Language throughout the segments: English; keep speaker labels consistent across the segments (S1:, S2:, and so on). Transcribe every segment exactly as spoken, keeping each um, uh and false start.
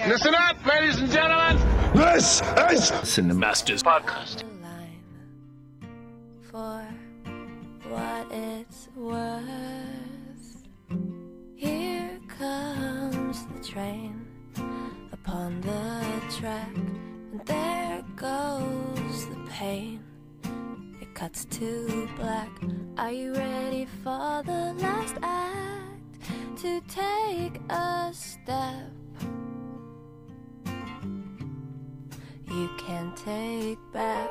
S1: Listen up, ladies and gentlemen.
S2: This is
S1: Cinemasters Podcast.
S3: For what it's worth, here comes the train upon the track, and there goes the pain. It cuts to black. Are you ready for the last act? To take a step you can take back.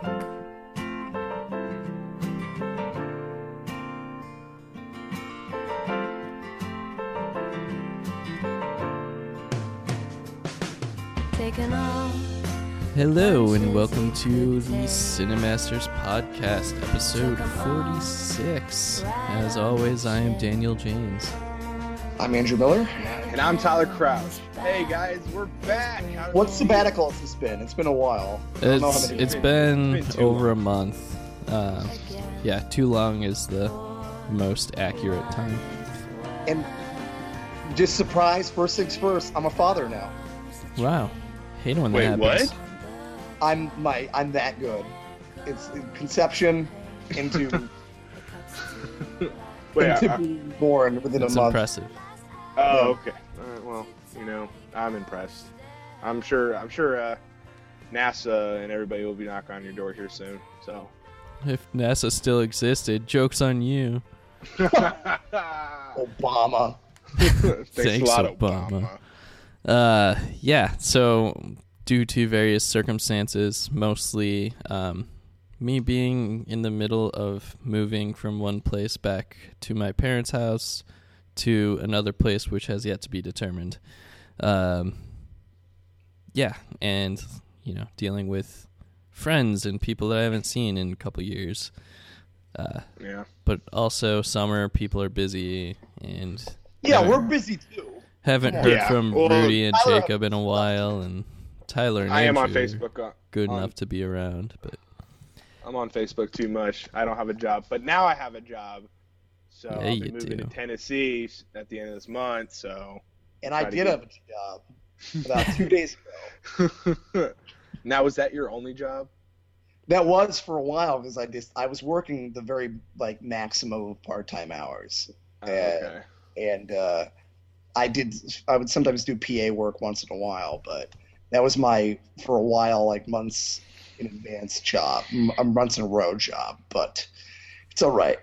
S3: Taking all.
S4: Hello and welcome to the Cinemasters Podcast, episode forty-six. As always, I am Daniel James.
S5: I'm Andrew Miller.
S6: And I'm Tyler Crouch. Hey guys, we're back.
S5: What sabbatical has this been? It's been a while.
S4: It's, it's been, it's been over a month. Uh, yeah, too long is the most accurate time.
S5: And just surprise, first things first, I'm a father now.
S4: Wow. Hate when that
S6: Wait,
S4: happens.
S6: what?
S5: I'm my I'm that good. It's conception into
S6: Wait,
S5: into
S6: I,
S5: being born within
S4: That's
S5: a month.
S4: impressive.
S6: Oh, okay. All right, well, you know, I'm impressed. I'm sure. I'm sure uh, NASA and everybody will be knocking on your door here soon. So,
S4: If NASA still existed, joke's on you.
S5: Obama.
S6: thanks,
S4: Thanks,
S6: a lot,
S4: Obama.
S6: Obama.
S4: Uh, yeah, so due to various circumstances, mostly um, me being in the middle of moving from one place back to my parents' house to another place which has yet to be determined. Um, yeah, and, you know, dealing with friends and people that I haven't seen in a couple years. Uh,
S6: Yeah.
S4: but also summer, people are busy, and
S5: Yeah,
S4: haven't-
S5: we're busy too.
S4: Haven't heard
S6: Yeah.
S4: from
S6: Well,
S4: Rudy and
S5: Tyler-
S4: Jacob in a while, and Tyler and
S6: I am on
S4: Andrew are
S6: Facebook. Uh,
S4: good
S6: on-
S4: enough to be around, but
S6: I'm on Facebook too much. I don't have a job, but now I have a job. So
S4: Yeah,
S6: I'll
S4: you
S6: be moving
S4: do.
S6: to Tennessee at the end of this month. So
S5: And I
S6: Try to
S5: did
S6: get-
S5: have a job about two days ago.
S6: now, was that your only job?
S5: That was for a while because I just I was working the very like maximum of part-time hours.
S6: Oh, okay.
S5: and uh, I did. I would sometimes do P A work once in a while, but that was my for a while, like months in advance job, m- a months in a row job. But it's all right.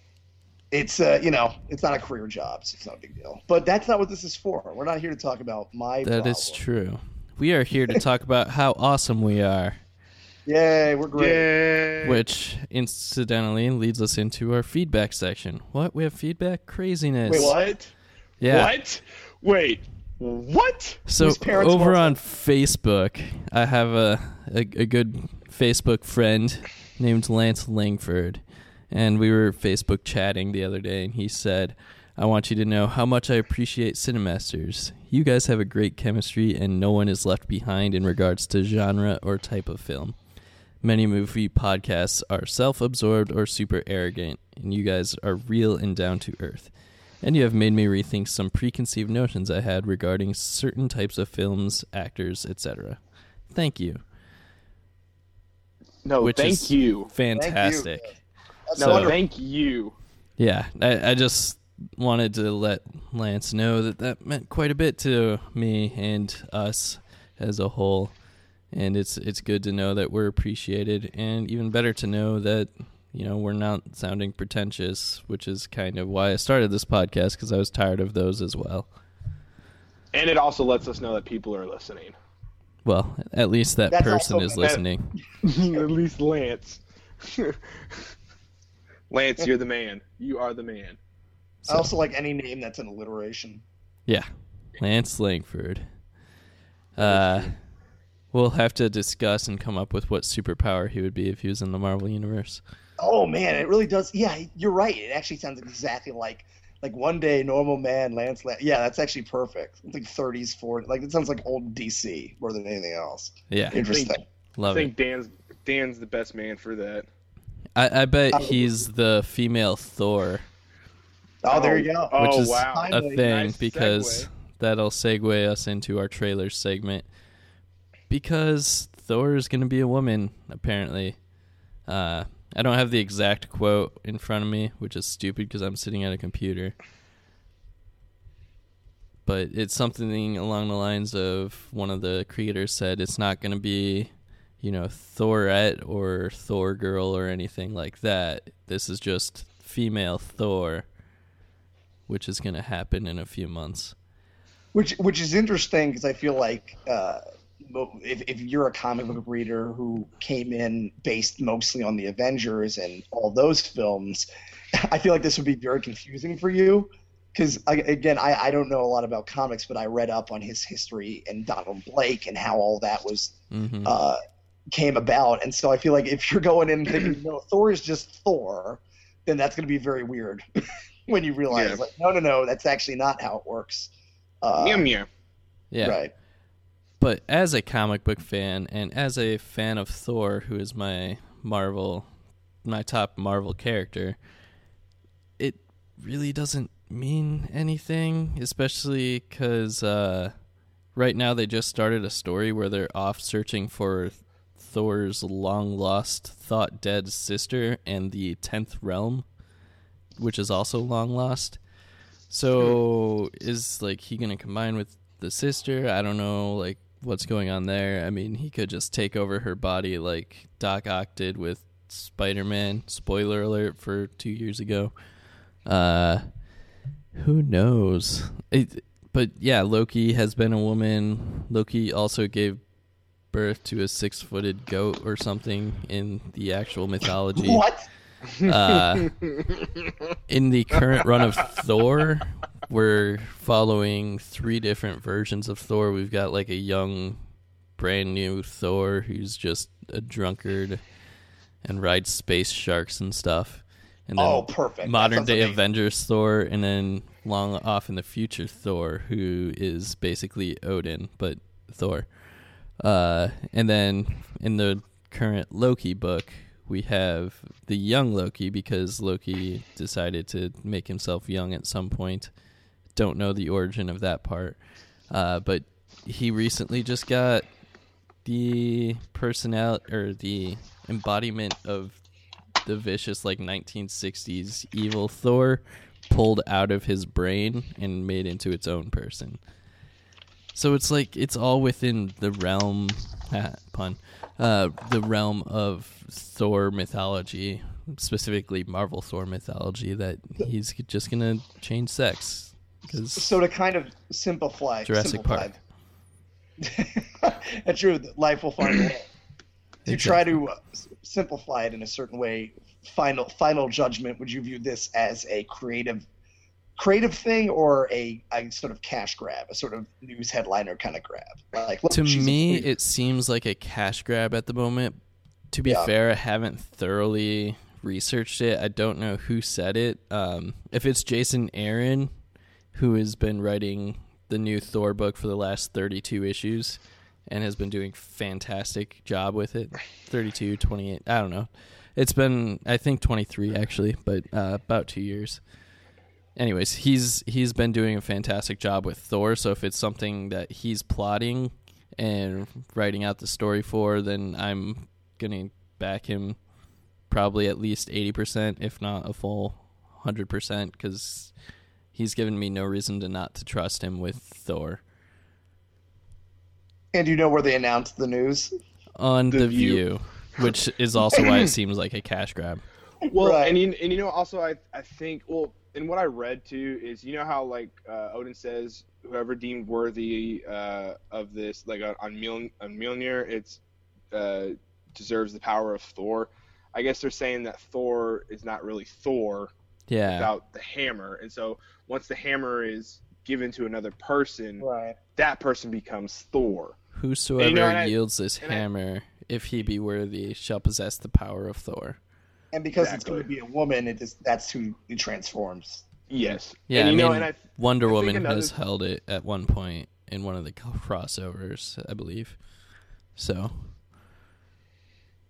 S5: It's uh, you know, it's not a career job, so it's not a big deal. But that's not what this is for. We're not here to talk about my.
S4: that is true. We are here to talk about how awesome we are,
S5: Yay, we're great.
S6: Yay.
S4: which incidentally leads us into our feedback section. What? We have feedback? Craziness.
S5: Wait,
S6: What?
S4: Yeah.
S6: What? Wait. What?
S4: So
S5: Whose parents
S4: over
S5: was
S4: on
S5: it?
S4: Facebook, I have a, a a good Facebook friend named Lance Langford, and we were Facebook chatting the other day, and he said, "I want you to know how much I appreciate Cinemasters. You guys have a great chemistry, and no one is left behind in regards to genre or type of film. Many movie podcasts are self-absorbed or super arrogant, and you guys are real and down to earth. And you have made me rethink some preconceived notions I had regarding certain types of films, actors, et cetera. Thank you."
S6: No,
S4: Which
S6: thank
S4: is
S6: you.
S4: Fantastic.
S5: That's
S6: No,
S5: wonderful.
S6: thank you.
S4: Yeah, I, I just wanted to let Lance know that that meant quite a bit to me and us as a whole. And it's it's good to know that we're appreciated, and even better to know that, you know, we're not sounding pretentious, which is kind of why I started this podcast, because I was tired of those as well.
S6: And it also lets us know that people are listening.
S4: Well, at least that
S5: That's
S4: person
S5: also-
S4: is listening.
S6: At least Lance. Lance, you're the man. You are the man.
S5: I also like any name that's an alliteration.
S4: Yeah, Lance Langford. Uh, we'll have to discuss and come up with what superpower he would be if he was in the Marvel Universe.
S5: Oh man, it really does. Yeah, you're right. It actually sounds exactly like like one day normal man Lance. Lan- yeah, that's actually perfect. It's like thirties, forties. Like it sounds like old D C more than anything else.
S4: Yeah,
S5: Interesting.
S6: I
S4: love
S6: think
S4: it.
S6: Dan's Dan's the best man for that.
S4: I, I bet he's the female Thor,
S5: Oh, there you go.
S6: Oh,
S4: which is
S6: wow.
S4: a
S5: Finally,
S4: thing
S6: nice
S4: because
S6: segue.
S4: that'll segue us into our trailer segment because Thor is going to be a woman, apparently. Uh, I don't have the exact quote in front of me, which is stupid because I'm sitting at a computer. But it's something along the lines of one of the creators said it's not going to be, you know, Thorette or Thor girl or anything like that. This is just female Thor, which is going to happen in a few months.
S5: Which which is interesting because I feel like uh, if if you're a comic book reader who came in based mostly on the Avengers and all those films, I feel like this would be very confusing for you. Because, again, I, I don't know a lot about comics, but I read up on his history and Donald Blake and how all that was mm-hmm. uh, came about. And so I feel like if you're going in thinking, no, Thor is just Thor, then that's going to be very weird when you realize, yeah. like, no, no, no, that's actually not how it works. Uh,
S6: meow, meow.
S4: Yeah.
S5: Right.
S4: But as a comic book fan and as a fan of Thor, who is my Marvel, my top Marvel character, it really doesn't mean anything, especially because uh, right now they just started a story where they're off searching for Thor's long-lost, thought-dead sister and the tenth realm, which is also long-lost. So is, like, he going to combine with the sister? I don't know, like, what's going on there. I mean, he could just take over her body like Doc Ock did with Spider-Man. Spoiler alert for two years ago. Uh... Who knows? It, but yeah, Loki has been a woman. Loki also gave birth to a six-footed goat or something in the actual mythology.
S5: What?
S4: Uh, in the current run of Thor, we're following three different versions of Thor. We've got like a young, brand new Thor who's just a drunkard and rides space sharks and stuff. And then
S5: oh, perfect.
S4: Modern day amazing. Avengers Thor, and then long off in the future Thor, who is basically Odin, but Thor. Uh, and then in the current Loki book, we have the young Loki, because Loki decided to make himself young at some point. Don't know the origin of that part. Uh, but he recently just got the personality, or the embodiment of the vicious, like, nineteen sixties evil Thor pulled out of his brain and made into its own person. So it's like it's all within the realm, ah, pun, uh, the realm of Thor mythology, specifically Marvel Thor mythology, that he's just gonna change sex. Cause
S5: so to kind of simplify,
S4: Jurassic
S5: simplify.
S4: Park.
S5: That's true. Life will find a way. To
S4: Exactly.
S5: try to uh, simplify it in a certain way, final final judgment, would you view this as a creative creative thing or a, a sort of cash grab, a sort of news headliner kind of grab? Like, look,
S4: to
S5: she's
S4: me,
S5: a-
S4: it seems like a cash grab at the moment. To be
S5: Yeah.
S4: fair, I haven't thoroughly researched it. I don't know who said it. Um, if it's Jason Aaron, who has been writing the new Thor book for the last thirty-two issues, and has been doing fantastic job with it. thirty-two, twenty-eight, I don't know. It's been, I think, twenty-three, actually, but uh, about two years. Anyways, he's he's been doing a fantastic job with Thor, so if it's something that he's plotting and writing out the story for, then I'm going to back him probably at least eighty percent, if not a full one hundred percent, because he's given me no reason to not to trust him with Thor.
S5: And you know where they announced the news?
S4: On The,
S6: The
S4: View.
S6: View.
S4: Which is also why it seems like a cash grab.
S6: Well,
S5: Right.
S6: and you, and you know, also I I think, well, and what I read too is, you know how, like, uh, Odin says, whoever deemed worthy uh, of this, like on on, Mjol- on Mjolnir, it's uh, deserves the power of Thor. I guess they're saying that Thor is not really Thor
S4: Yeah.
S6: without the hammer, and so once the hammer is given to another person,
S5: Right.
S6: that person becomes Thor.
S4: Whosoever
S6: And, you know, and I-
S4: yields this
S6: and I-
S4: hammer, if he be worthy, shall possess the power of Thor.
S5: And because
S6: Exactly.
S5: it's going to be a woman, it is, that's who he transforms.
S6: Yes.
S4: Yeah,
S6: and, you
S4: I mean,
S6: know, and I,
S4: Wonder
S6: I think
S4: Woman
S6: another-
S4: has held it at one point in one of the crossovers, I believe. So,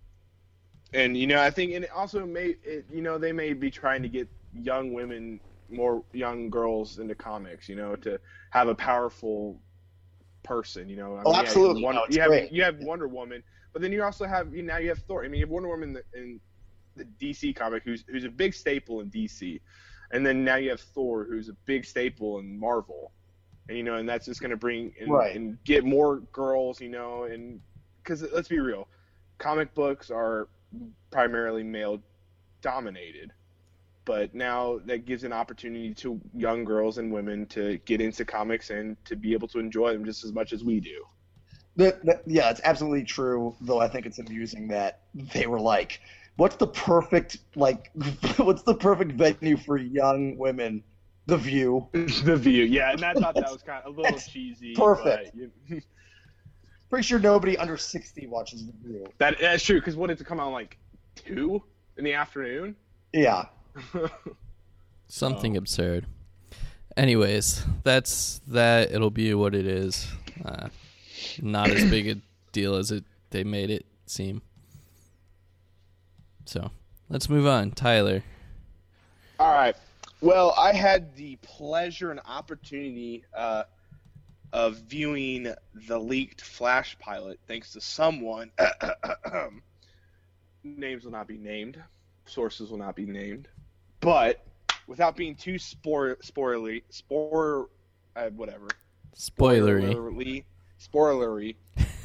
S6: And, you know, I think, and it also may, it, you know, they may be trying to get young women more young girls into comics. You know, to have a powerful person. You know, I
S5: Oh,
S6: mean,
S5: absolutely.
S6: You have,
S5: No,
S6: Wonder,
S5: it's
S6: you, have
S5: great.
S6: you have Wonder Woman, but then you also have you now you have Thor. I mean, you have Wonder Woman in the, in the D C comic, who's who's a big staple in D C, and then now you have Thor, who's a big staple in Marvel. And, you know, and that's just going to bring and,
S5: Right.
S6: and get more girls, you know, and because let's be real, comic books are primarily male dominated, but now that gives an opportunity to young girls and women to get into comics and to be able to enjoy them just as much as we do.
S5: The, the, yeah, it's absolutely true. Though I think it's amusing that they were like, "What's the perfect like? What's the perfect venue for young women?" The View.
S6: The View, yeah, and I thought that was kind of a little
S5: That's
S6: cheesy.
S5: perfect.
S6: But, you,
S5: Pretty sure nobody under sixty watches The View.
S6: that that's true because what did it come out like two in the afternoon?
S5: Yeah.
S4: Something absurd. Anyways, that's that. It'll be what it is. Uh, not as big a deal as it they made it seem. So let's move on. Tyler.
S6: All right. Well, I had the pleasure and opportunity uh, of viewing the leaked Flash pilot thanks to someone. Names will not be named. Sources will not be named. But without being too spoiler, spoilery, spoiler, uh, whatever.
S4: Spoilery.
S6: Spoilery. Spoilery.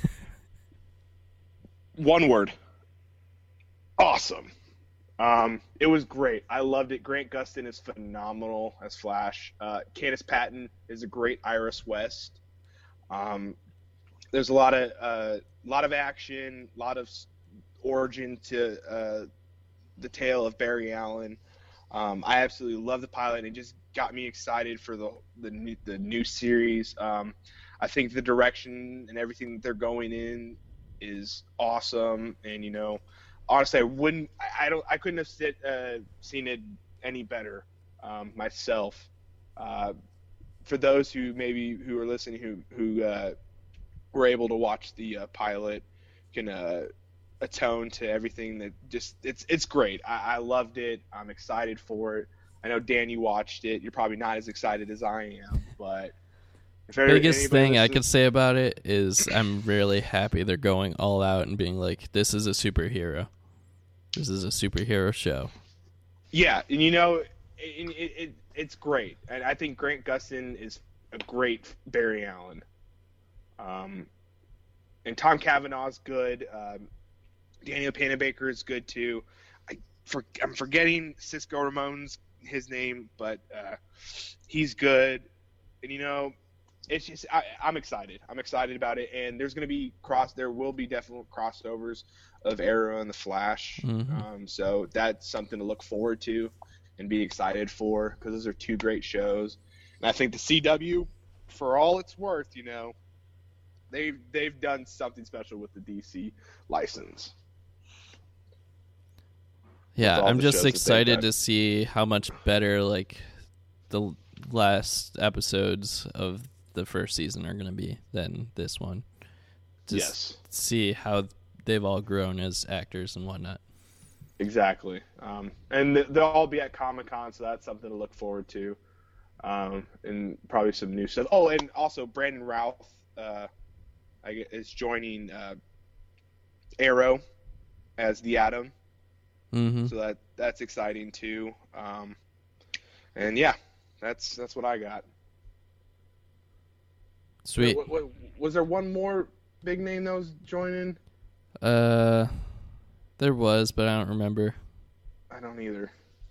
S6: One word. Awesome. Um, it was great. I loved it. Grant Gustin is phenomenal as Flash. Uh, Candice Patton is a great Iris West. Um, there's a lot of uh, lot of action, a lot of origin to uh, the tale of Barry Allen. Um, I absolutely love the pilot. It just got me excited for the the new, the new series. Um, I think the direction and everything that they're going in is awesome, and you know. Honestly, I wouldn't. I I don't. I couldn't have sit, uh, seen it any better um, myself. Uh, for those who maybe who are listening, who who uh, were able to watch the uh, pilot, can uh, atone to everything that just it's it's great. I, I loved it. I'm excited for it. I know Dan, you watched it. You're probably not as excited as I am, but if ever,
S4: Biggest thing I
S6: listens-
S4: could say about it is I'm really happy they're going all out and being like, this is a superhero. This is a superhero show.
S6: Yeah, and you know, it, it, it it's great, and I think Grant Gustin is a great Barry Allen. Um, and Tom Cavanaugh's good. Um, Daniel Panabaker is good too. I for, I'm forgetting Cisco Ramon's his name, but uh, he's good. And you know, it's just I, I'm excited. I'm excited about it, and there's going to be cross. There will be definite crossovers of Arrow and the Flash.
S4: Mhm.
S6: Um, so that's something to look forward to and be excited for because those are two great shows. And I think the C W, for all it's worth, you know, they've they've done something special with the D C license.
S4: Yeah,
S6: With all
S4: I'm
S6: the
S4: just
S6: shows that they've
S4: excited
S6: done.
S4: to see how much better like the last episodes of the first season are going to be than this one. Just
S6: Yes.
S4: see how they've all grown as actors and whatnot.
S6: Exactly. Um, and th- they'll all be at Comic-Con, so that's something to look forward to. Um, and probably some new stuff. Oh, and also Brandon Routh uh, I gue- is joining uh, Arrow as the Atom.
S4: Mm-hmm.
S6: So that that's exciting too. Um, and yeah, that's that's what I got.
S4: Sweet.
S6: What, what, was there one more big name that was joining?
S4: Uh, there was, but I don't remember.
S6: I don't either.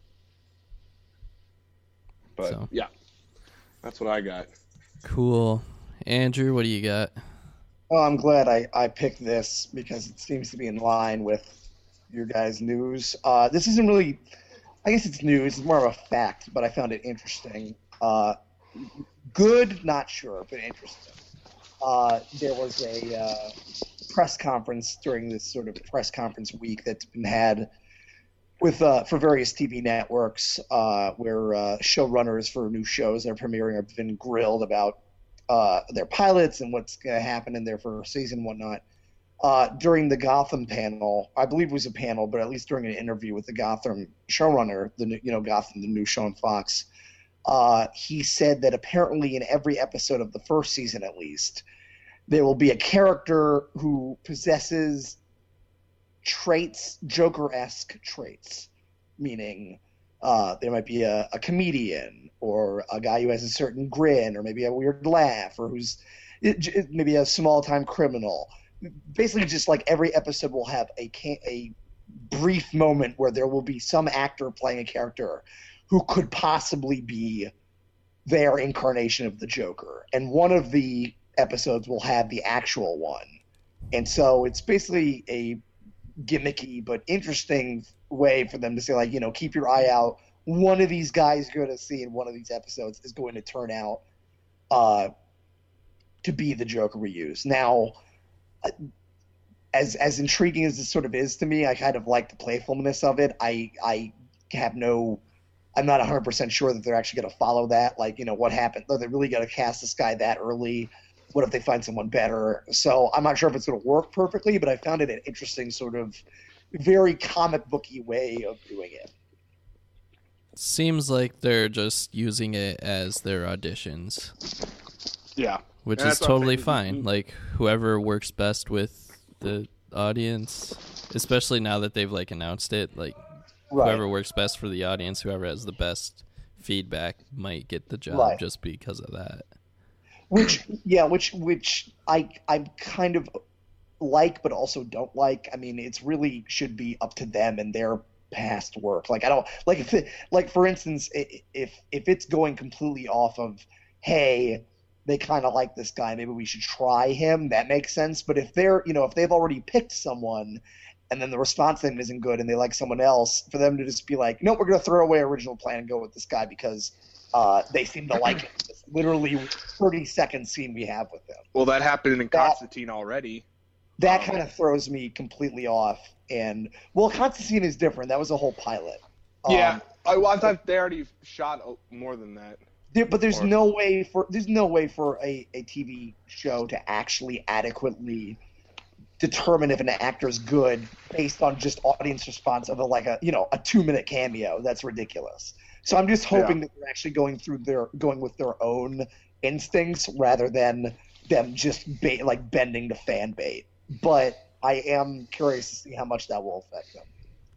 S6: But
S4: So.
S6: yeah, that's what I got.
S4: Cool. Andrew, what do you got?
S5: Oh, I'm glad I, I picked this because it seems to be in line with your guys' news. Uh, this isn't really, I guess it's news. It's more of a fact, but I found it interesting. Uh, good, not sure, but interesting. Uh, there was a uh, press conference during this sort of press conference week that's been had with uh, for various T V networks uh, where uh, showrunners for new shows that are premiering have been grilled about uh, their pilots and what's going to happen in their first season and whatnot. Uh, during the Gotham panel, I believe it was a panel, but at least during an interview with the Gotham showrunner, the new, you know Gotham, the new show on Fox, uh, he said that apparently in every episode of the first season, at least, there will be a character who possesses traits, Joker-esque traits, meaning uh, there might be a, a comedian or a guy who has a certain grin or maybe a weird laugh or who's maybe a small-time criminal. Basically, just like every episode will have a a brief moment where there will be some actor playing a character who could possibly be their incarnation of the Joker. And one of the episodes will have the actual one. And so it's basically a gimmicky but interesting way for them to say, like, you know, keep your eye out. One of these guys you're going to see in one of these episodes is going to turn out uh, to be the Joker we use. Now, as as intriguing as this sort of is to me, I kind of like the playfulness of it. I I have no – I'm not one hundred percent sure that they're actually going to follow that. Like, you know, what happened? Are they really going to cast this guy that early? What if they find someone better? So I'm not sure if it's going to work perfectly, but I found it an interesting sort of very comic booky way of doing it.
S4: Seems like they're just using it as their auditions.
S6: Yeah.
S4: Which
S6: And
S4: is
S6: that's what I'm
S4: totally
S6: saying.
S4: fine. Like, whoever works best with the audience, especially now that they've, like, announced it, like,
S5: Right.
S4: whoever works best for the audience, whoever has the best feedback might get the job
S5: Right.
S4: just because of that.
S5: Which, yeah, which which I I kind of like, but also don't like. I mean, it's really should be up to them and their past work. Like, I don't like if it, like for instance, i- if if it's going completely off of, hey, they kind of like this guy, maybe we should try him. That makes sense. But if they're, you know, if they've already picked someone, and then the response to them isn't good, and they like someone else, for them to just be like, no, we're going to throw away original plan and go with this guy because uh, they seem to like him. It's literally thirty second scene we have with him.
S6: Well, that happened in
S5: That-
S6: Constantine already.
S5: That
S6: Um,
S5: kind of throws me completely off. And well, Constantine is different. That was a whole pilot.
S6: Yeah.
S5: Um,
S6: I, well, I thought they already shot o- more than that.
S5: there, but there's
S6: or-
S5: no way for there's no way for a, a T V show to actually adequately determine if an actor's good based on just audience response of a like a you know a two minute cameo. That's ridiculous. So I'm just hoping
S6: Yeah.
S5: that they're actually going through their going with their own instincts rather than them just bait, like bending to fan bait. But I am curious to see how much that will affect them.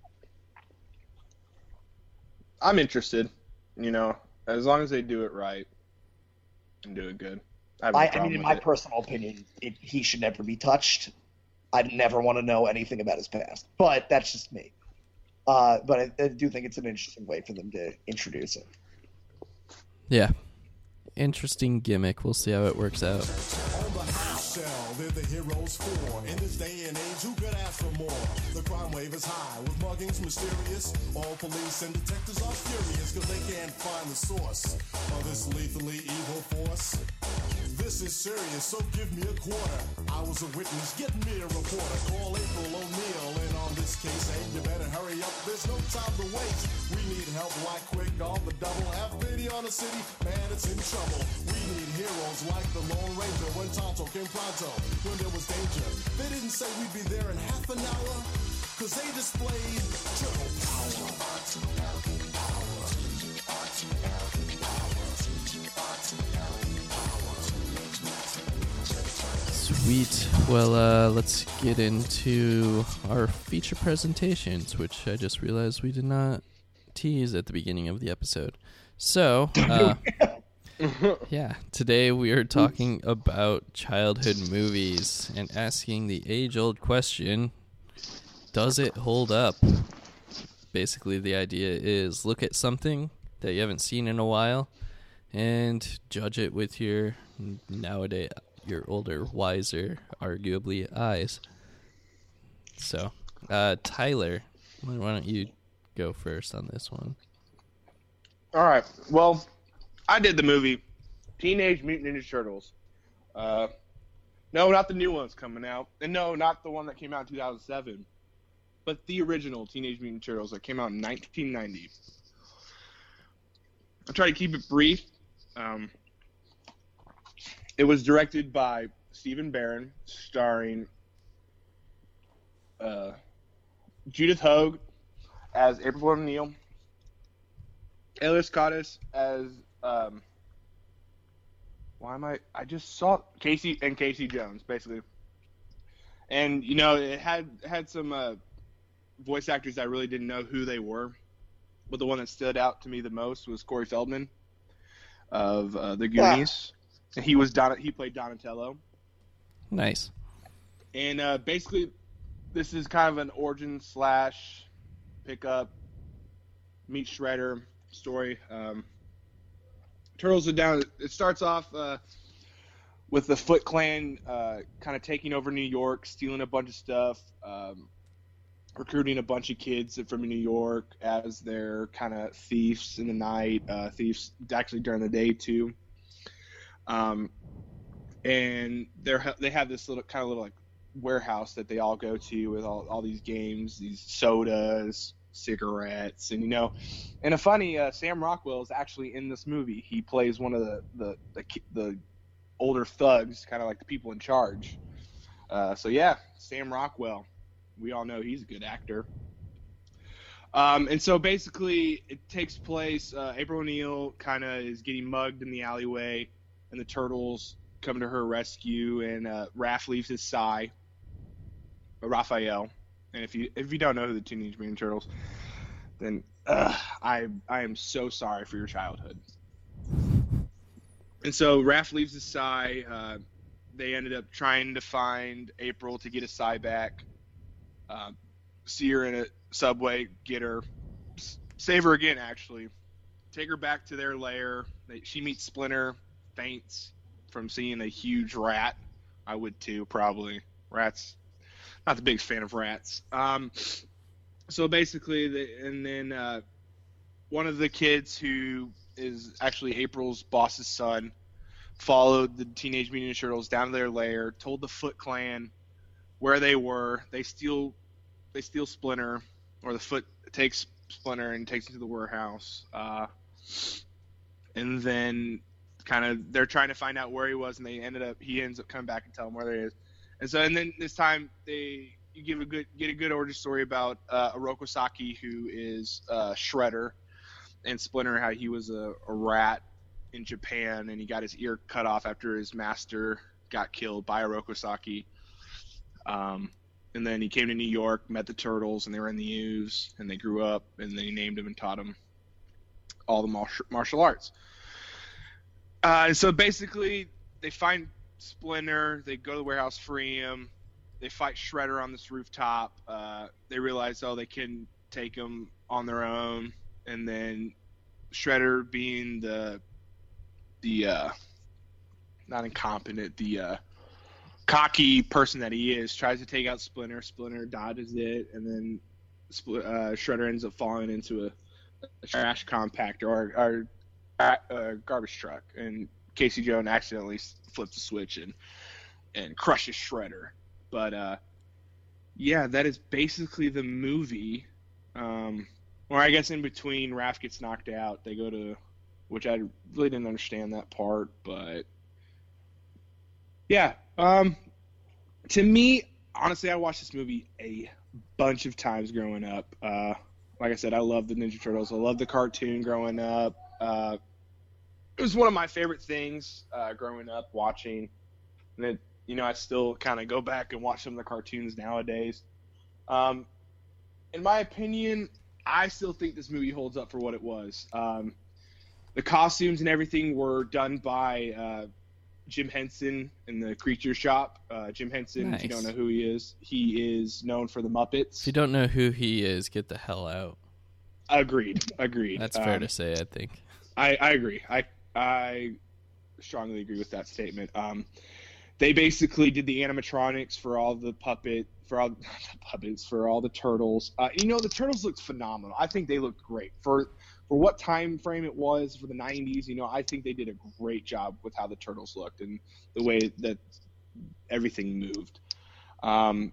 S6: I'm interested, you know, as long as they do it right and do it good. I, have no
S5: I, I
S6: problem
S5: mean, in
S6: with
S5: my
S6: it.
S5: personal opinion, it, he should never be touched. I'd never want to know anything about his past, but that's just me. Uh, but I, I do think it's an interesting way for them to introduce it.
S4: Yeah. Interesting gimmick. We'll see how it works out.
S2: On the half shell, they're the heroes for. In this day and age, who could ask for more? The crime wave is high, with muggings mysterious. All police and detectives are furious, cause they can't find the source of this lethally evil force. This is serious, so give me a quarter. I was a witness, get me a reporter. Call April O'Neil in on this case. Hey, you better hurry up, there's no time to waste. We need help like quick on the double. Have pity on the city, man, it's in trouble. We need heroes like the Lone Ranger when Tonto came pronto, when there was danger. They didn't say we'd be there in half an hour, cause they displayed triple power.
S4: Sweet. Well, uh, let's get into our feature presentations, which I just realized we did not tease at the beginning of the episode. So, uh, yeah, today we are talking about childhood movies and asking the age-old question, does it hold up? Basically, the idea is look at something that you haven't seen in a while and judge it with your nowadays your older, wiser, arguably, eyes. So, uh, Tyler, why don't you go first on this one?
S6: All right. Well, I did the movie Teenage Mutant Ninja Turtles. Uh, no, not the new ones coming out. And no, not the one that came out in two thousand seven. But the original Teenage Mutant Turtles that came out in nineteen ninety. I'll try to keep it brief. Um, it was directed by Stephen Barron, starring uh, Judith Hogue as April O'Neil, Elias Cottis as Um, why am I? I just saw Casey and Casey Jones basically, and you know it had had some uh, voice actors I really didn't know who they were, but the one that stood out to me the most was Corey Feldman of uh, the Goonies, and he was Don. He played Donatello.
S4: Nice.
S6: And uh, basically, this is kind of an origin slash pickup meet Shredder story. Um, Turtles are down. It starts off uh, with the Foot Clan uh, kind of taking over New York, stealing a bunch of stuff, um, recruiting a bunch of kids from New York as their kind of thieves in the night, uh, thieves actually during the day too. Um, and they're they have this little kind of little like warehouse that they all go to with all, all these games, these sodas, cigarettes, and you know, and a funny uh, Sam Rockwell is actually in this movie. He plays one of the the the, the older thugs, kind of like the people in charge. Uh, so yeah, Sam Rockwell, we all know he's a good actor. Um, and so basically, it takes place. Uh, April O'Neil kind of is getting mugged in the alleyway, and the Turtles come to her rescue, and uh, Raph leaves his side. Raphael, and if you if you don't know who the Teenage Mutant Turtles, then uh, I I am so sorry for your childhood. And so Raph leaves his side. Uh, they ended up trying to find April to get his side back. Uh, see her in a subway, get her, save her again. Actually, take her back to their lair. They, she meets Splinter, faints from seeing a huge rat. I would too, probably. Rats. Not the biggest fan of rats. Um, so basically, the, and then uh, one of the kids who is actually April's boss's son followed the Teenage Mutant Ninja Turtles down to their lair, told the Foot Clan where they were. They steal, they steal Splinter, or the Foot takes Splinter and takes him to the warehouse. Uh, and then kind of they're trying to find out where he was, and they ended up he ends up coming back and telling them where he is. And so, and then this time they you give a good get a good origin story about uh, Oroku Saki, who is uh, Shredder, and Splinter, how he was a, a rat in Japan, and he got his ear cut off after his master got killed by Oroku Saki. Um, and then he came to New York, met the Turtles, and they were in the Ooze, and they grew up, and then he named him and taught him all the martial, martial arts. Uh, and so basically, they find Splinter, they go to the warehouse, free him, they fight Shredder on this rooftop, uh, they realize, oh, they can take him on their own, and then Shredder, being the, the, uh, not incompetent, the, uh, cocky person that he is, tries to take out Splinter, Splinter dodges it, and then uh, Shredder ends up falling into a, a trash compactor, or, or a garbage truck, and Casey Jones accidentally flips the switch and and crushes Shredder. But uh, yeah, that is basically the movie. Um, or I guess in between, Raph gets knocked out. They go to, which I really didn't understand that part, but yeah. Um, to me, honestly, I watched this movie a bunch of times growing up. Uh, like I said, I love the Ninja Turtles. I love the cartoon growing up. Uh, it was one of my favorite things uh, growing up watching. And it, you know, I still kind of go back and watch some of the cartoons nowadays. Um, in my opinion, I still think this movie holds up for what it was. Um, the costumes and everything were done by uh, Jim Henson in the Creature Shop. Uh, Jim Henson,
S4: Nice.
S6: if you don't know who he is, he is known for the Muppets.
S4: If you don't know who he is, get the hell out.
S6: Agreed. Agreed.
S4: That's fair
S6: Um,
S4: to say, I think.
S6: I, I agree. I I strongly agree with that statement. Um, they basically did the animatronics for all the puppet for all the puppets for all the turtles. Uh, you know, the turtles looked phenomenal. I think they looked great for for what time frame it was for the nineties. You know, I think they did a great job with how the turtles looked and the way that everything moved. Um,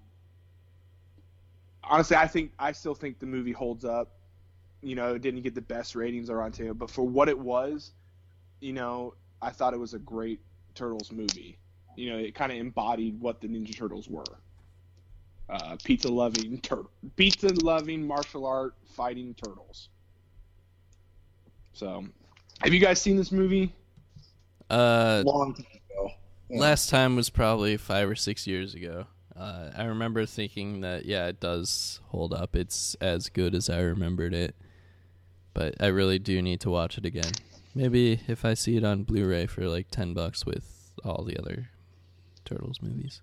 S6: honestly, I think I still think the movie holds up. You know, it didn't get the best ratings on Rotten Tomatoes, but for what it was, you know, I thought it was a great Turtles movie. You know, it kind of embodied what the Ninja Turtles were. Uh, pizza-loving, tur- pizza-loving, martial art, fighting turtles. So, Have you guys seen this movie?
S4: Uh,
S5: Long time ago. Yeah.
S4: last time was probably five or six years ago. Uh, I remember thinking that, yeah, it does hold up. It's as good as I remembered it. But I really do need to watch it again. Maybe if I see it on Blu-ray for like ten bucks with all the other Turtles movies.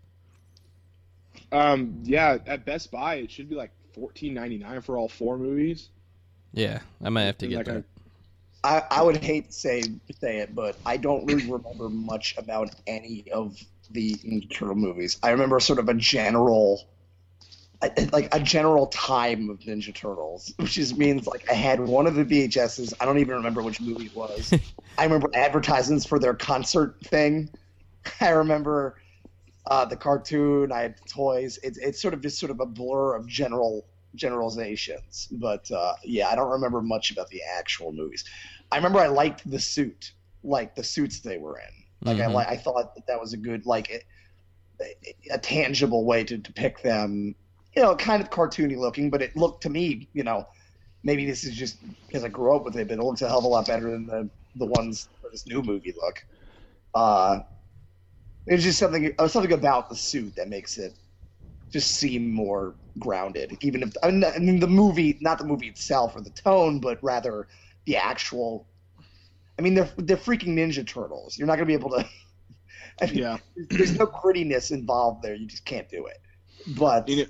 S6: Um, yeah, at Best Buy it should be like fourteen ninety-nine for all four movies.
S4: Yeah, I might have to
S6: And
S4: get
S6: like
S4: that.
S5: I, I would hate to say say it, but I don't really remember much about any of the Ninja Turtle movies. I remember sort of a general, like a general time of Ninja Turtles, which just means like I had one of the V H S's. I don't even remember which movie it was. I remember advertisements for their concert thing. I remember uh, the cartoon. I had toys. It's it's sort of just sort of a blur of general generalizations. But uh, yeah, I don't remember much about the actual movies. I remember I liked the suit, like the suits they were in. Like
S4: Mhm.
S5: I li- I thought that, that was a good like a, a tangible way to depict them. You know, kind of cartoony looking, but it looked to me, you know, maybe this is just because I grew up with it, but it looks a hell of a lot better than the the ones for this new movie look. Uh, there's just something uh, something about the suit that makes it just seem more grounded. Even if I mean, I mean the movie, not the movie itself or the tone, but rather the actual. I mean, they're they're freaking Ninja Turtles. You're not gonna be able to. I mean,
S6: Yeah.
S5: there's no grittiness involved there. You just can't do it. But
S6: You know-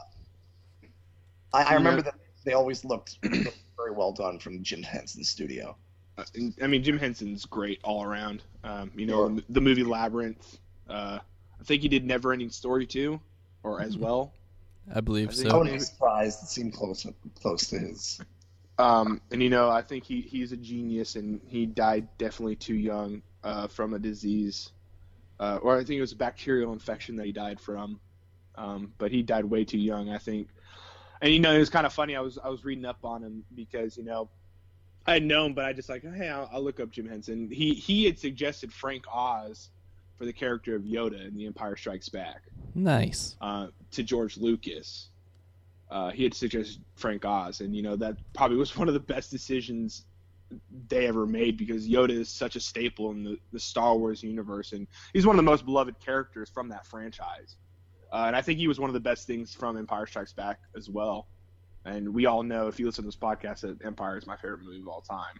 S5: uh, I, I
S6: You
S5: remember
S6: know-
S5: that they always looked very well done from Jim Henson's studio.
S6: Uh, and- I mean, Jim Henson's great all around. Um, you know,
S5: Sure.
S6: the movie Labyrinth. Uh, I think he did Neverending Story too, or as well.
S4: I believe
S6: I think-
S5: I
S4: so.
S5: wouldn't be surprised. It seemed close close to his.
S6: Um, and you know, I think he, he's a genius, and he died definitely too young uh, from a disease, uh, or I think it was a bacterial infection that he died from. Um, but he died way too young, I think. And you know, it was kind of funny. I was I was reading up on him because you know, I had known, but I just like, hey, I'll, I'll look up Jim Henson. He he had suggested Frank Oz for the character of Yoda in The Empire Strikes Back
S4: Nice.
S6: uh, to George Lucas. Uh, he had suggested Frank Oz, and you know that probably was one of the best decisions they ever made because Yoda is such a staple in the, the Star Wars universe, and he's one of the most beloved characters from that franchise. Uh, and I think he was one of the best things from Empire Strikes Back as well. And we all know, if you listen to this podcast, that Empire is my favorite movie of all time.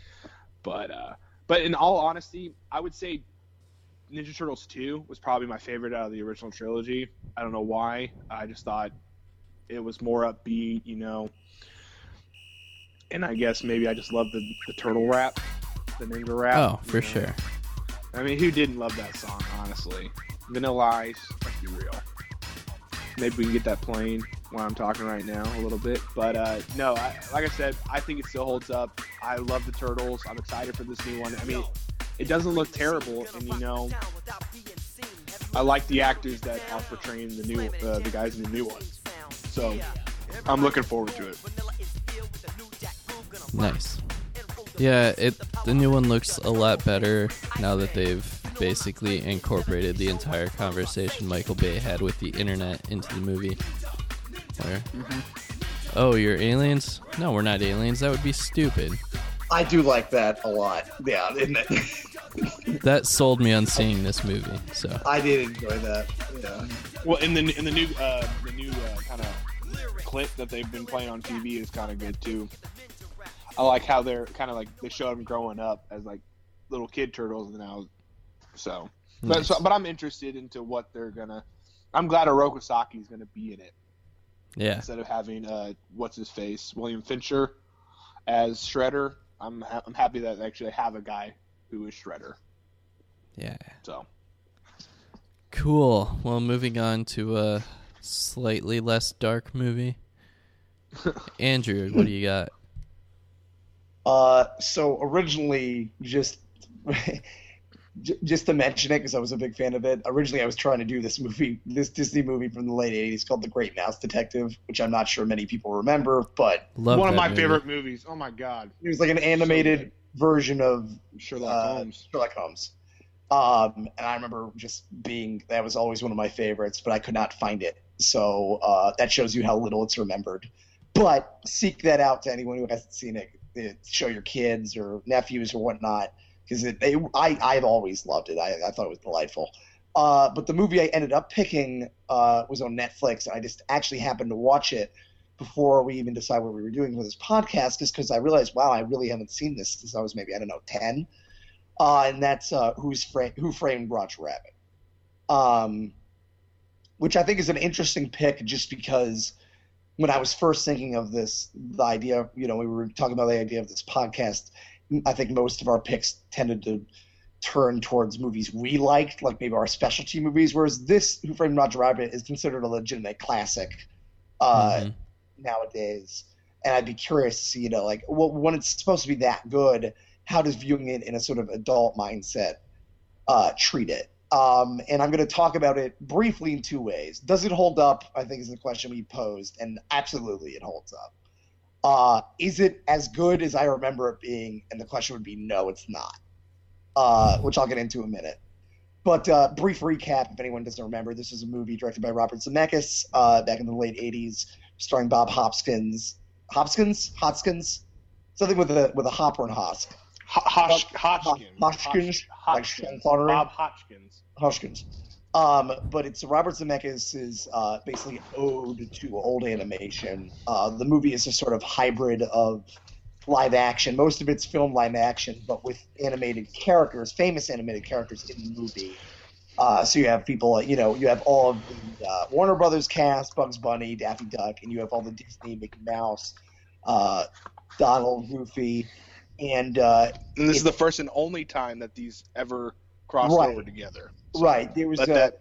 S6: But uh, but in all honesty, I would say Ninja Turtles two was probably my favorite out of the original trilogy. I don't know why. I just thought it was more upbeat, you know. And I guess maybe I just love the, the turtle rap, the ninja rap.
S4: Oh, for
S6: you know.
S4: sure.
S6: I mean, who didn't love that song, honestly? Vanilla Ice, let's be real. Maybe we can get that playing while I'm talking right now a little bit. But uh, no, I, like I said, I think it still holds up. I love the Turtles. I'm excited for this new one. I mean, it doesn't look terrible, and you know, I like the actors that are portraying the new, uh, the guys in the new one. So I'm looking forward to it.
S4: Nice. Yeah, it the new one looks a lot better now that they've basically incorporated the entire conversation Michael Bay had with the internet into the movie. Where, oh, you're aliens? No, we're not aliens. That would be stupid.
S5: I do like that a lot. Yeah, isn't it?
S4: That sold me on seeing this movie. So
S5: I did enjoy that. Yeah.
S6: Well, in the in the new uh, the new uh, kind of clip that they've been playing on T V is kind of good too. I like how they're kind of like they showed them growing up as like little kid turtles and now. So, but
S4: Nice.
S6: so, but I'm interested into what they're gonna. I'm glad Oroku Saki is gonna be in it
S4: yeah,
S6: instead of having uh what's his face William Fincher as Shredder. I'm ha- I'm happy that they actually have a guy who is Shredder.
S4: yeah.
S6: So
S4: Cool. Well, moving on to a slightly less dark movie. Andrew, what do you got?
S5: Uh, so originally, just j- just to mention it because I was a big fan of it. Originally, I was trying to do this movie, this Disney movie from the late eighties called The Great Mouse Detective, which I'm not sure many people remember, but
S4: Love
S6: one of
S4: that
S6: my
S4: movie.
S6: favorite movies. Oh my god,
S5: it was like an animated version of
S6: Sherlock
S5: uh,
S6: Holmes.
S5: Sherlock Holmes. Um, and I remember just being that was always one of my favorites, but I could not find it. So uh, that shows you how little it's remembered. But seek that out to anyone who hasn't seen it. uh, show your kids or nephews or whatnot, because it, it, I I've always loved it. I, I thought it was delightful. Uh, but the movie I ended up picking uh, was on Netflix, and I just actually happened to watch it before we even decided what we were doing with this podcast, just because I realized, wow, I really haven't seen this since I was maybe, I don't know, ten. Uh, and that's uh, Who's Fra- Who Framed Roger Rabbit, um, which I think is an interesting pick just because when I was first thinking of this, the idea, you know, we were talking about the idea of this podcast, I think most of our picks tended to turn towards movies we liked, like maybe our specialty movies, whereas this Who Framed Roger Rabbit is considered a legitimate classic uh, mm-hmm. nowadays. And I'd be curious to see, you know, like well, when it's supposed to be that good, how does viewing it in a sort of adult mindset uh, treat it? Um, and I'm going to talk about it briefly in two ways. Does it hold up, I think is the question we posed, and absolutely it holds up. Uh, is it as good as I remember it being? And the question would be no, it's not, uh, which I'll get into in a minute. But uh, brief recap, if anyone doesn't remember, this is a movie directed by Robert Zemeckis uh, back in the late eighties, starring Bob Hoskins. Hopkins? Hoskins? Something with a with a hopper and Hosk.
S6: Hosh, Hodgkins.
S5: Hodgkins. Like Sean Connery.
S6: Bob Hodgkins.
S5: Hodgkins. Um, but it's Robert Zemeckis' uh, basically ode to old animation. Uh, the movie is a sort of hybrid of live action. Most of it's film live action, but with animated characters, famous animated characters in the movie. Uh, so you have people, you know, you have all of the uh, Warner Brothers cast, Bugs Bunny, Daffy Duck, and you have all the Disney, Mickey Mouse, uh, Donald, Goofy. And, uh,
S6: and this is the first and only time that these ever crossed
S5: right,
S6: over together.
S5: So right. There was a,
S6: that...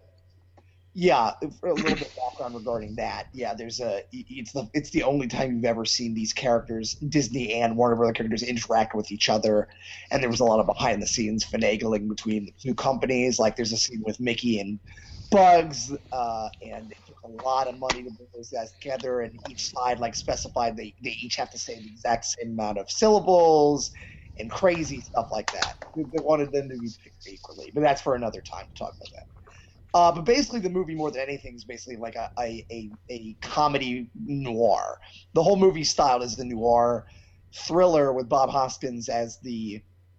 S5: yeah, a little bit of background regarding that. Yeah, there's a it's the it's the only time you've ever seen these characters, Disney and Warner Brothers characters, interact with each other. And there was a lot of behind the scenes finagling between the two companies. Like there's a scene with Mickey and Bugs, uh, and it took a lot of money to bring those guys together, and each side like specified they, they each have to say the exact same amount of syllables and crazy stuff like that. They wanted them to be picked equally, but that's for another time to talk about that. Uh, but basically the movie more than anything is basically like a, a, a, a comedy noir. The whole movie style is the noir thriller with Bob Hoskins as the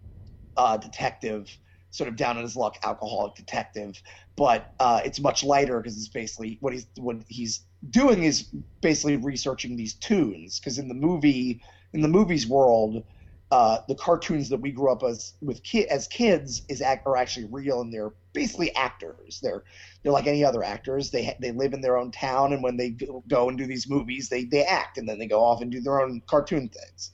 S5: uh, detective, sort of down on his luck alcoholic detective, but uh, it's much lighter because it's basically what he's what he's doing is basically researching these tunes, because in the movie in the movie's world, uh, the cartoons that we grew up as with ki- as kids is act- are actually real, and they're basically actors. They're they're like any other actors. They ha- they live in their own town, and when they go and do these movies, they they act, and then they go off and do their own cartoon things.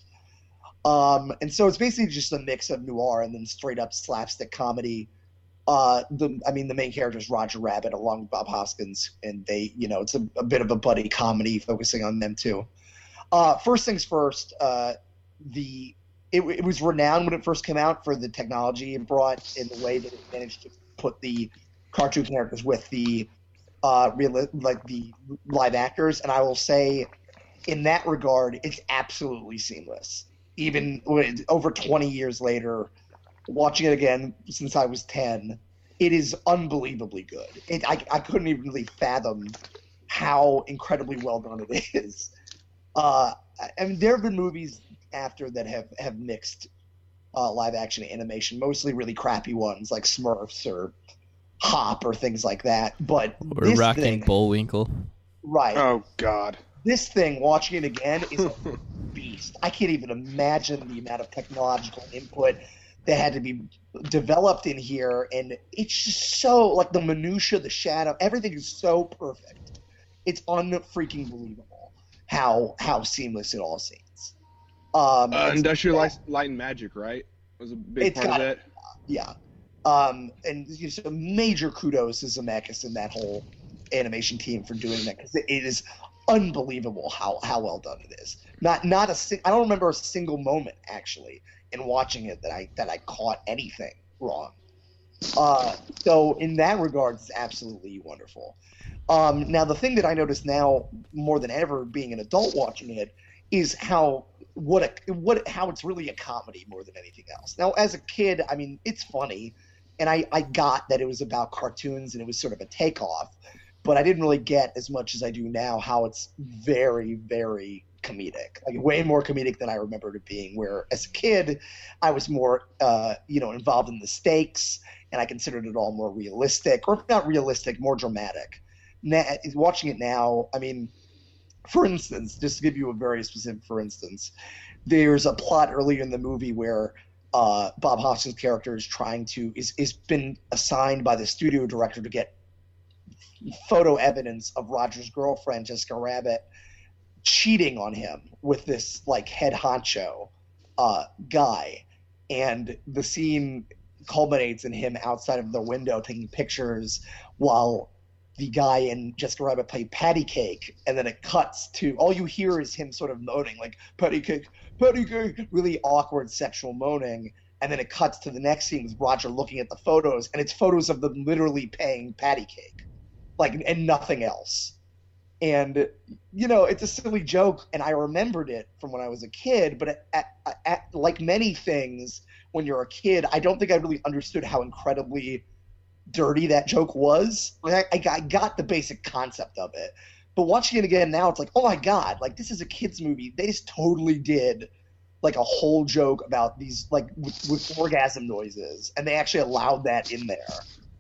S5: Um, and so it's basically just a mix of noir and then straight up slapstick comedy. Uh, the I mean, the main character is Roger Rabbit along with Bob Hoskins, and they, you know, it's a, a bit of a buddy comedy focusing on them too. Uh, first things first, uh, the it, it was renowned when it first came out for the technology it brought in the way that it managed to put the cartoon characters with the uh, real like the live actors, and I will say, in that regard, it's absolutely seamless. Even over twenty years later, watching it again since I was ten, it is unbelievably good. It, I, I couldn't even really fathom how incredibly well done it is. Uh, I mean, there have been movies after that have, have mixed uh, live-action animation, mostly really crappy ones like Smurfs or Hop or things like that. But
S4: or
S5: this
S4: Rocky
S5: thing,
S4: and Bullwinkle.
S5: Right.
S6: Oh, God.
S5: This thing, watching it again, is a beast. I can't even imagine the amount of technological input that had to be developed in here, and it's just so, like, the minutia, the shadow, everything is so perfect. It's unfreaking believable how how seamless it all seems. Um,
S6: uh, Industrial Light, Light and Magic, right? Was a big part of it.
S5: Yeah. Um, and you know, so major kudos to Zemeckis and that whole animation team for doing that, because it is unbelievable how, how well done it is. Not not a I don't remember a single moment actually in watching it that I that I caught anything wrong. Uh, so in that regard, it's absolutely wonderful. Um, now the thing that I notice now more than ever, being an adult watching it, is how what a what how it's really a comedy more than anything else. Now as a kid, I mean, it's funny, and I I got that it was about cartoons and it was sort of a takeoff. But I didn't really get as much as I do now how it's very, very comedic, like way more comedic than I remembered it being. Where as a kid, I was more, uh, you know, involved in the stakes, and I considered it all more realistic, or not realistic, more dramatic. Now, watching it now, I mean, for instance, just to give you a very specific for instance, there's a plot earlier in the movie where uh, Bob Hoskins' character is trying to is is been assigned by the studio director to get photo evidence of Roger's girlfriend, Jessica Rabbit, cheating on him with this like head honcho uh, guy, and the scene culminates in him outside of the window taking pictures while the guy and Jessica Rabbit play patty cake, and then it cuts to all you hear is him sort of moaning like patty cake, patty cake, really awkward sexual moaning, and then it cuts to the next scene with Roger looking at the photos, and it's photos of them literally paying patty cake, like, and nothing else. And, you know, it's a silly joke, and I remembered it from when I was a kid, but at, at, at, like many things, when you're a kid, I don't think I really understood how incredibly dirty that joke was. Like, I, I got the basic concept of it. But watching it again now, it's like, oh my God, like, this is a kid's movie. They just totally did, like, a whole joke about these, like, with, with orgasm noises, and they actually allowed that in there.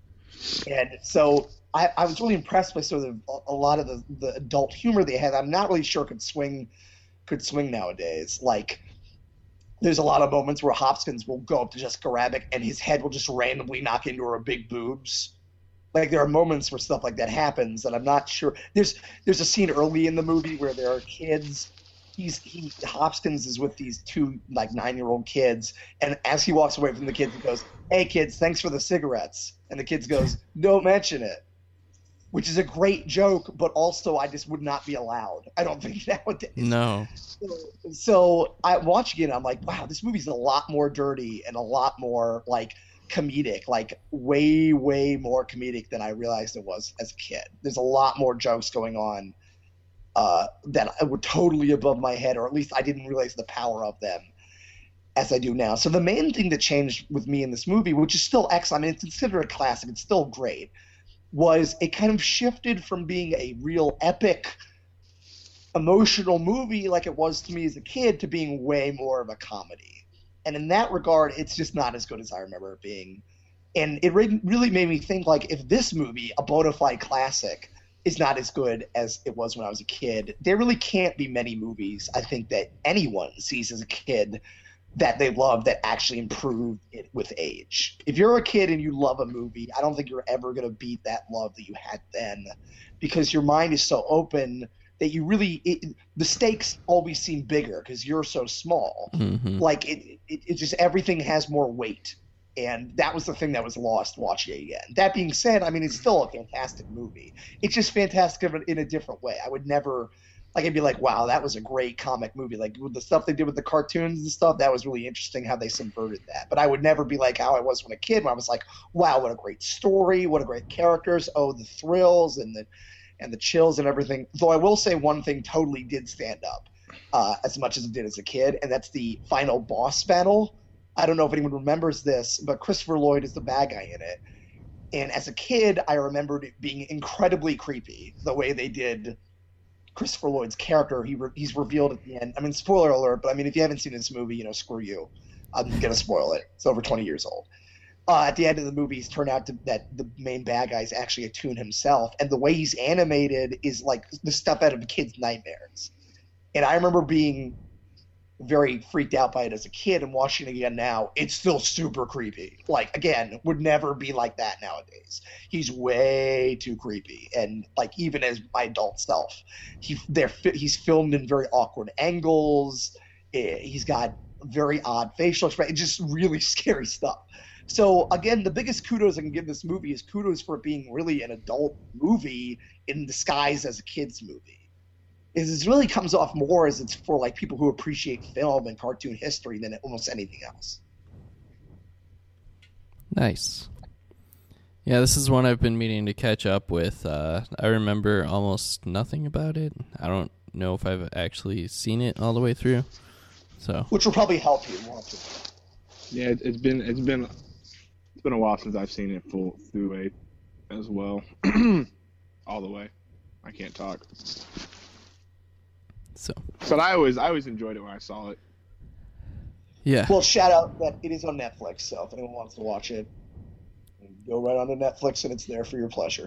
S5: And so I, I was really impressed by sort of a, a lot of the, the adult humor they had. I'm not really sure could swing could swing nowadays. Like, there's a lot of moments where Hopkins will go up to Jessica Rabbit and his head will just randomly knock into her big boobs. Like, there are moments where stuff like that happens, and I'm not sure. There's there's a scene early in the movie where there are kids. He's he Hopkins is with these two like nine year old kids, and as he walks away from the kids, he goes, "Hey kids, thanks for the cigarettes." And the kids goes, "Don't mention it," which is a great joke, but also I just would not be allowed. I don't think nowadays.
S4: No.
S5: So, so I watching it, I'm like, wow, this movie's a lot more dirty and a lot more like comedic, like way, way more comedic than I realized it was as a kid. There's a lot more jokes going on uh, that were totally above my head, or at least I didn't realize the power of them as I do now. So the main thing that changed with me in this movie, which is still excellent, I mean, it's considered a classic, it's still great, was it kind of shifted from being a real epic, emotional movie like it was to me as a kid to being way more of a comedy. And in that regard, it's just not as good as I remember it being. And it re- really made me think, like, if this movie, a bona fide classic, is not as good as it was when I was a kid, there really can't be many movies, I think, that anyone sees as a kid that they love that actually improved it with age. If you're a kid and you love a movie, I don't think you're ever going to beat that love that you had then, because your mind is so open that you really it, the stakes always seem bigger because you're so small.
S4: Mm-hmm.
S5: Like it, it, it just everything has more weight, and that was the thing that was lost watching it again. That being said, I mean, it's still a fantastic movie. It's just fantastic in a different way. I would never. Like, I'd be like, wow, that was a great comic movie. Like, with the stuff they did with the cartoons and stuff, that was really interesting how they subverted that. But I would never be like how I was when a kid, when I was like, wow, what a great story, what a great characters, oh, the thrills and the and the chills and everything. Though I will say one thing totally did stand up uh, as much as it did as a kid, and that's the final boss battle. I don't know if anyone remembers this, but Christopher Lloyd is the bad guy in it. And as a kid, I remembered it being incredibly creepy, the way they did Christopher Lloyd's character. He re- he's revealed at the end. I mean, spoiler alert, but I mean, if you haven't seen this movie, you know, screw you. I'm gonna spoil it. It's over twenty years old. Uh, at the end of the movie, he's turned out to, that the main bad guy is actually a toon himself, and the way he's animated is like the stuff out of a kid's nightmares. And I remember being very freaked out by it as a kid, and watching it again now, it's still super creepy. Like, again, would never be like that nowadays. He's way too creepy, and like even as my adult self, he they're he's filmed in very awkward angles. He's got very odd facial expressions, just really scary stuff. So again, the biggest kudos I can give this movie is kudos for it being really an adult movie in disguise as a kid's movie. Is it really comes off more as it's for like people who appreciate film and cartoon history than almost anything else.
S4: Nice. Yeah, this is one I've been meaning to catch up with. Uh, I remember almost nothing about it. I don't know if I've actually seen it all the way through. So,
S5: which will probably help you. Won't it?
S6: Yeah, it, it's been it's been it's been a while since I've seen it full through it as well, all the way. I can't talk.
S4: So,
S6: So I always I always enjoyed it when I saw it.
S4: yeah.
S5: Well, shout out that it is on Netflix, so if anyone wants to watch it, go right onto Netflix and it's there for your pleasure.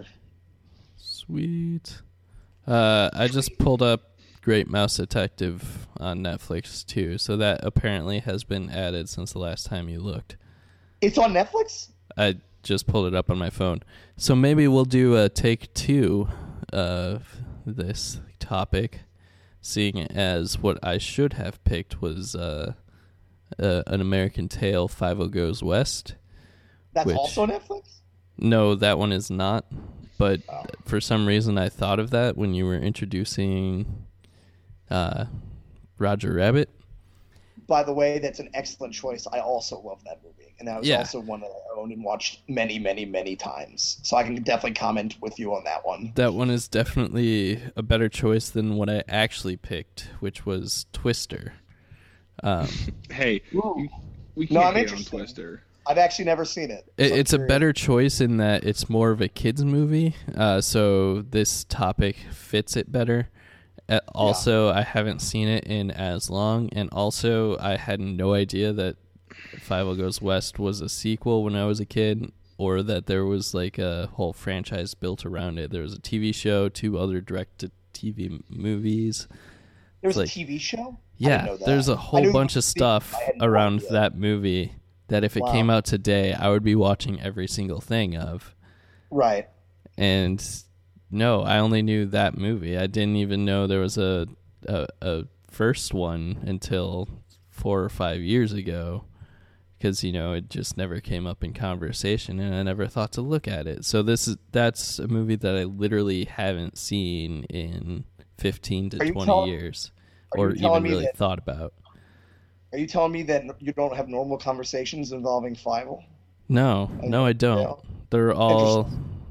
S4: Sweet. Uh, I just pulled up Great Mouse Detective on Netflix too, so that apparently has been added since the last time you looked.
S5: It's on Netflix?
S4: I just pulled it up on my phone. So maybe we'll do a take two of this topic, seeing as what I should have picked was uh, uh, An American Tail, five-O Goes West.
S5: That's
S4: Which-
S5: also Netflix?
S4: No, that one is not. But
S5: Oh.
S4: for some reason, I thought of that when you were introducing uh, Roger Rabbit.
S5: By the way, that's an excellent choice. I also love that movie. And that was
S4: Yeah.
S5: also one that I owned and watched many, many, many times. So I can definitely comment with you on that one.
S4: That one is definitely a better choice than what I actually picked, which was Twister. Um,
S6: Hey,
S5: Ooh.
S6: we
S5: No,
S6: can't
S5: I'm
S6: hate on
S5: interested.
S6: Twister.
S5: I've actually never seen it.
S4: it
S5: so I'm
S4: it's a
S5: curious.
S4: better choice in that it's more of a kids movie, uh, so this topic fits it better. Uh, also, I haven't seen it in as long, and also I had no idea that five-O Goes West was a sequel when I was a kid, or that there was like a whole franchise built around it. There was a T V show, two other direct-to-T V movies.
S5: There was
S4: like-
S5: a T V show? I didn't
S4: Yeah,
S5: know that.
S4: there's a
S5: I
S4: whole
S5: knew
S4: bunch
S5: you
S4: of
S5: could see it.
S4: stuff
S5: I had no
S4: around
S5: idea.
S4: that movie that if it
S5: Wow.
S4: came out today, I would be watching every single thing of.
S5: Right.
S4: And no, I only knew that movie. I didn't even know there was a a, a first one until four or five years ago, because you know it just never came up in conversation, and I never thought to look at it. So this is that's a movie that I literally haven't seen in fifteen to
S5: Are you
S4: twenty
S5: tell-
S4: years,
S5: are
S4: or
S5: you telling
S4: even
S5: me
S4: really
S5: that-
S4: thought about.
S5: Are you telling me that you don't have normal conversations involving Fievel?
S4: No, no, I don't.
S5: Yeah.
S4: They're all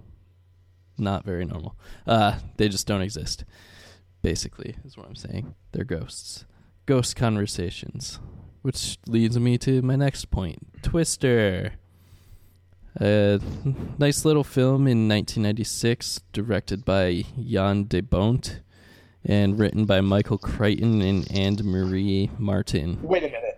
S4: not very normal. Uh, they just don't exist, basically, is what I'm saying. They're ghosts. Ghost conversations. Which leads me to my next point. Twister. A nice little film in nineteen ninety-six, directed by Jan de Bont, and written by Michael Crichton and Anne-Marie Martin.
S5: Wait a minute.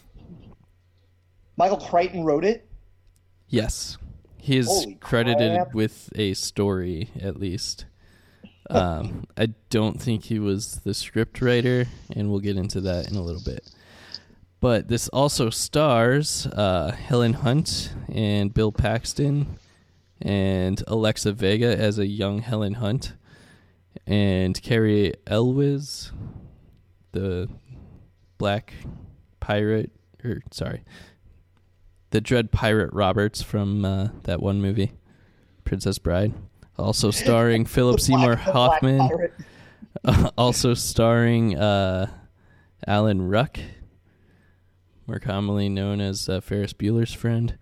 S5: Michael Crichton wrote it?
S4: Yes. He is
S5: Holy
S4: credited
S5: crap.
S4: with a story, at least. Um, I don't think he was the script writer, and we'll get into that in a little bit. But this also stars uh, Helen Hunt and Bill Paxton and Alexa Vega as a young Helen Hunt, and Carrie Elwes, the black pirate, or sorry, the Dread Pirate Roberts from uh, that one movie, Princess Bride. Also starring Philip
S5: The
S4: Seymour
S5: Black- the Black
S4: Hoffman.
S5: Pirate.
S4: Also starring uh, Alan Ruck, more commonly known as uh, Ferris Bueller's friend.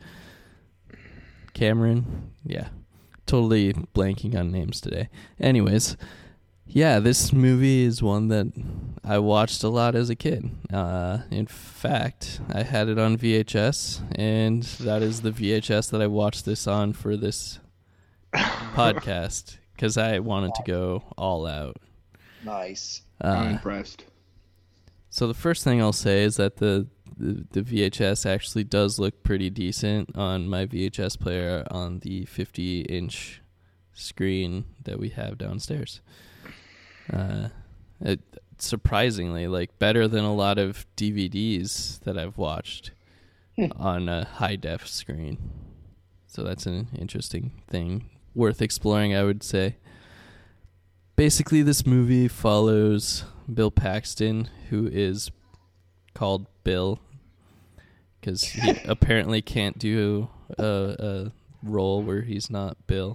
S4: Cameron. Yeah. Totally blanking on names today. Anyways, yeah, this movie is one that I watched a lot as a kid. Uh, in fact, I had it on V H S, and that is the V H S that I watched this on for this podcast, because I wanted to go all out.
S5: Nice.
S6: I'm
S4: Uh,
S6: impressed.
S4: so the first thing I'll say is that the, the the V H S actually does look pretty decent on my V H S player on the fifty inch screen that we have downstairs. Uh, it, surprisingly, like better than a lot of D V Ds that I've watched on a high def screen. So that's an interesting thing, worth exploring, I would say. Basically, this movie follows Bill Paxton, who is called Bill because he apparently can't do a, a role where he's not Bill.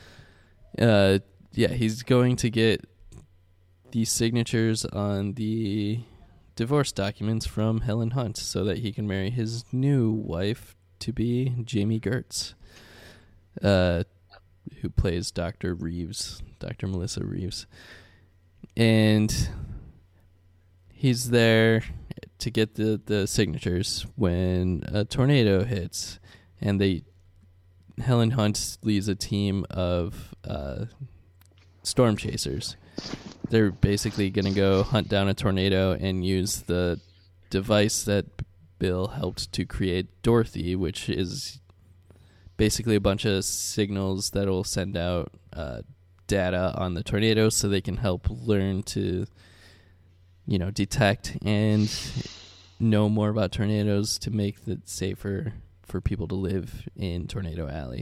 S4: Uh, yeah, he's going to get the signatures on the divorce documents from Helen Hunt so that he can marry his new wife to be Jamie Gertz, uh, who plays Doctor Reeves, Doctor Melissa Reeves. And he's there to get the, the signatures when a tornado hits, and they Helen Hunt leads a team of uh, storm chasers they're basically going to go hunt down a tornado and use the device that Bill helped to create, Dorothy, which is basically a bunch of signals that will send out uh, data on the tornado so they can help learn to, you know, detect and know more about tornadoes to make it safer for people to live in Tornado Alley.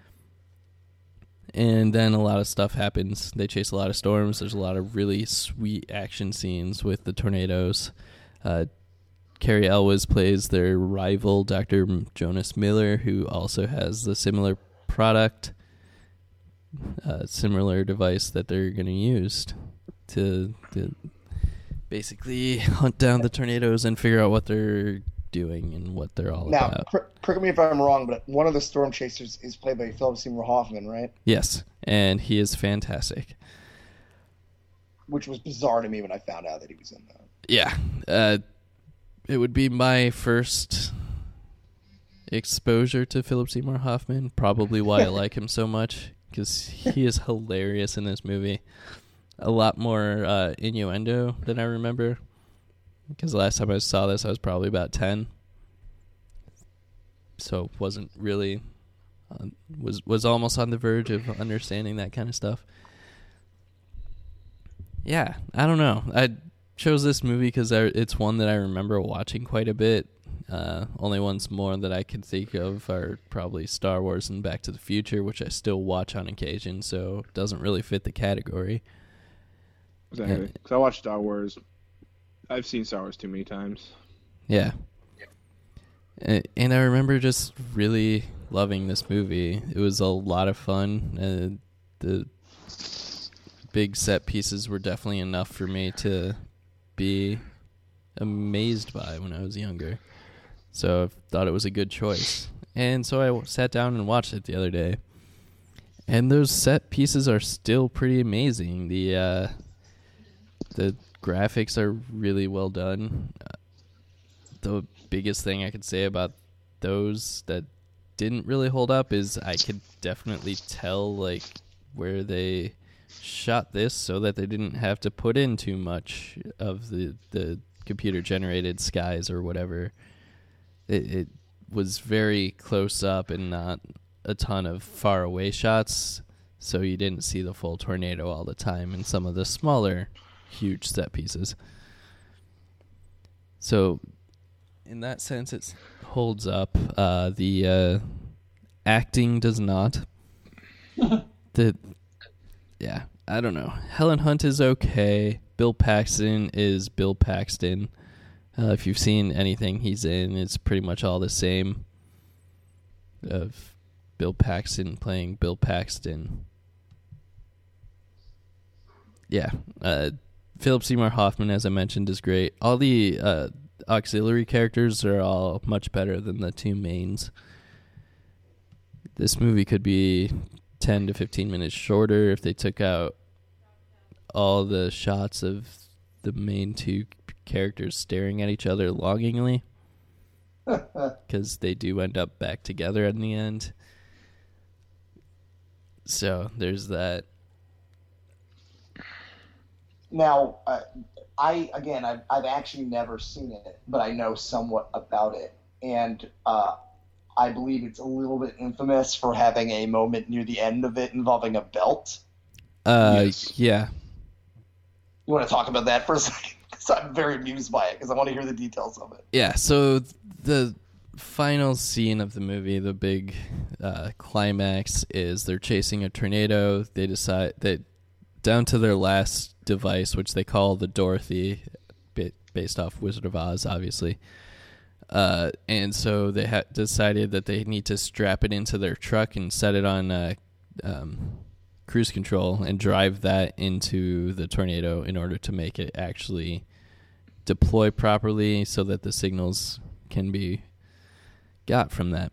S4: And then a lot of stuff happens. They chase a lot of storms. There's a lot of really sweet action scenes with the tornadoes. Uh, Carrie Elwes plays their rival, Doctor Jonas Miller, who also has a similar product, a similar device that they're going to use to, to basically hunt down the tornadoes and figure out what they're doing and what they're all
S5: now,
S4: about.
S5: Now, correct me if I'm wrong, but one of the storm chasers is played by Philip Seymour Hoffman, right?
S4: Yes, and he is fantastic.
S5: Which was bizarre to me when I found out that he was in that.
S4: Yeah, uh, it would be my first exposure to Philip Seymour Hoffman, probably why I like him so much, because he is hilarious in this movie. A lot more uh, innuendo than I remember, because the last time I saw this, I was probably about ten. So wasn't really, uh, was was almost on the verge of understanding that kind of stuff. Yeah, I don't know. I chose this movie because it's one that I remember watching quite a bit. Uh, only ones more that I can think of are probably Star Wars and Back to the Future, which I still watch on occasion, so it doesn't really fit the category.
S6: Exactly. Because I watched Star Wars. I've seen Star Wars too many times.
S4: Yeah. And, and I remember just really loving this movie. It was a lot of fun. Uh, the big set pieces were definitely enough for me to be amazed by when I was younger. So I thought it was a good choice. And so I sat down and watched it the other day. And those set pieces are still pretty amazing. The uh, the graphics are really well done. Uh, the biggest thing I could say about those that didn't really hold up is I could definitely tell like where they shot this so that they didn't have to put in too much of the the computer generated skies or whatever. It, it was very close up and not a ton of far away shots, so you didn't see the full tornado all the time in some of the smaller huge set pieces. So in that sense it holds up. Uh, the uh, acting does not. the yeah, I don't know. Helen Hunt is okay. Bill Paxton is Bill Paxton. Uh, if you've seen anything he's in, it's pretty much all the same. Of Bill Paxton playing Bill Paxton. Yeah. Uh, Philip Seymour Hoffman, as I mentioned, is great. All the uh, auxiliary characters are all much better than the two mains. This movie could be ten to fifteen minutes shorter if they took out all the shots of the main two characters staring at each other longingly, because they do end up back together in the end. So there's that.
S5: Now, uh, I again, I've, I've actually never seen it, but I know somewhat about it, and uh, I believe it's a little bit infamous for having a moment near the end of it involving a belt.
S4: Uh,
S6: Yes.
S4: yeah.
S5: You want to talk about that for a second? Because I'm very amused by it, because I want to hear the details of it.
S4: Yeah, so the final scene of the movie, the big uh, climax, is they're chasing a tornado. They decide that down to their last device, which they call the Dorothy, based off Wizard of Oz, obviously. Uh, and so they ha- decided that they need to strap it into their truck and set it on uh, um, cruise control and drive that into the tornado in order to make it actually deploy properly so that the signals can be got from that.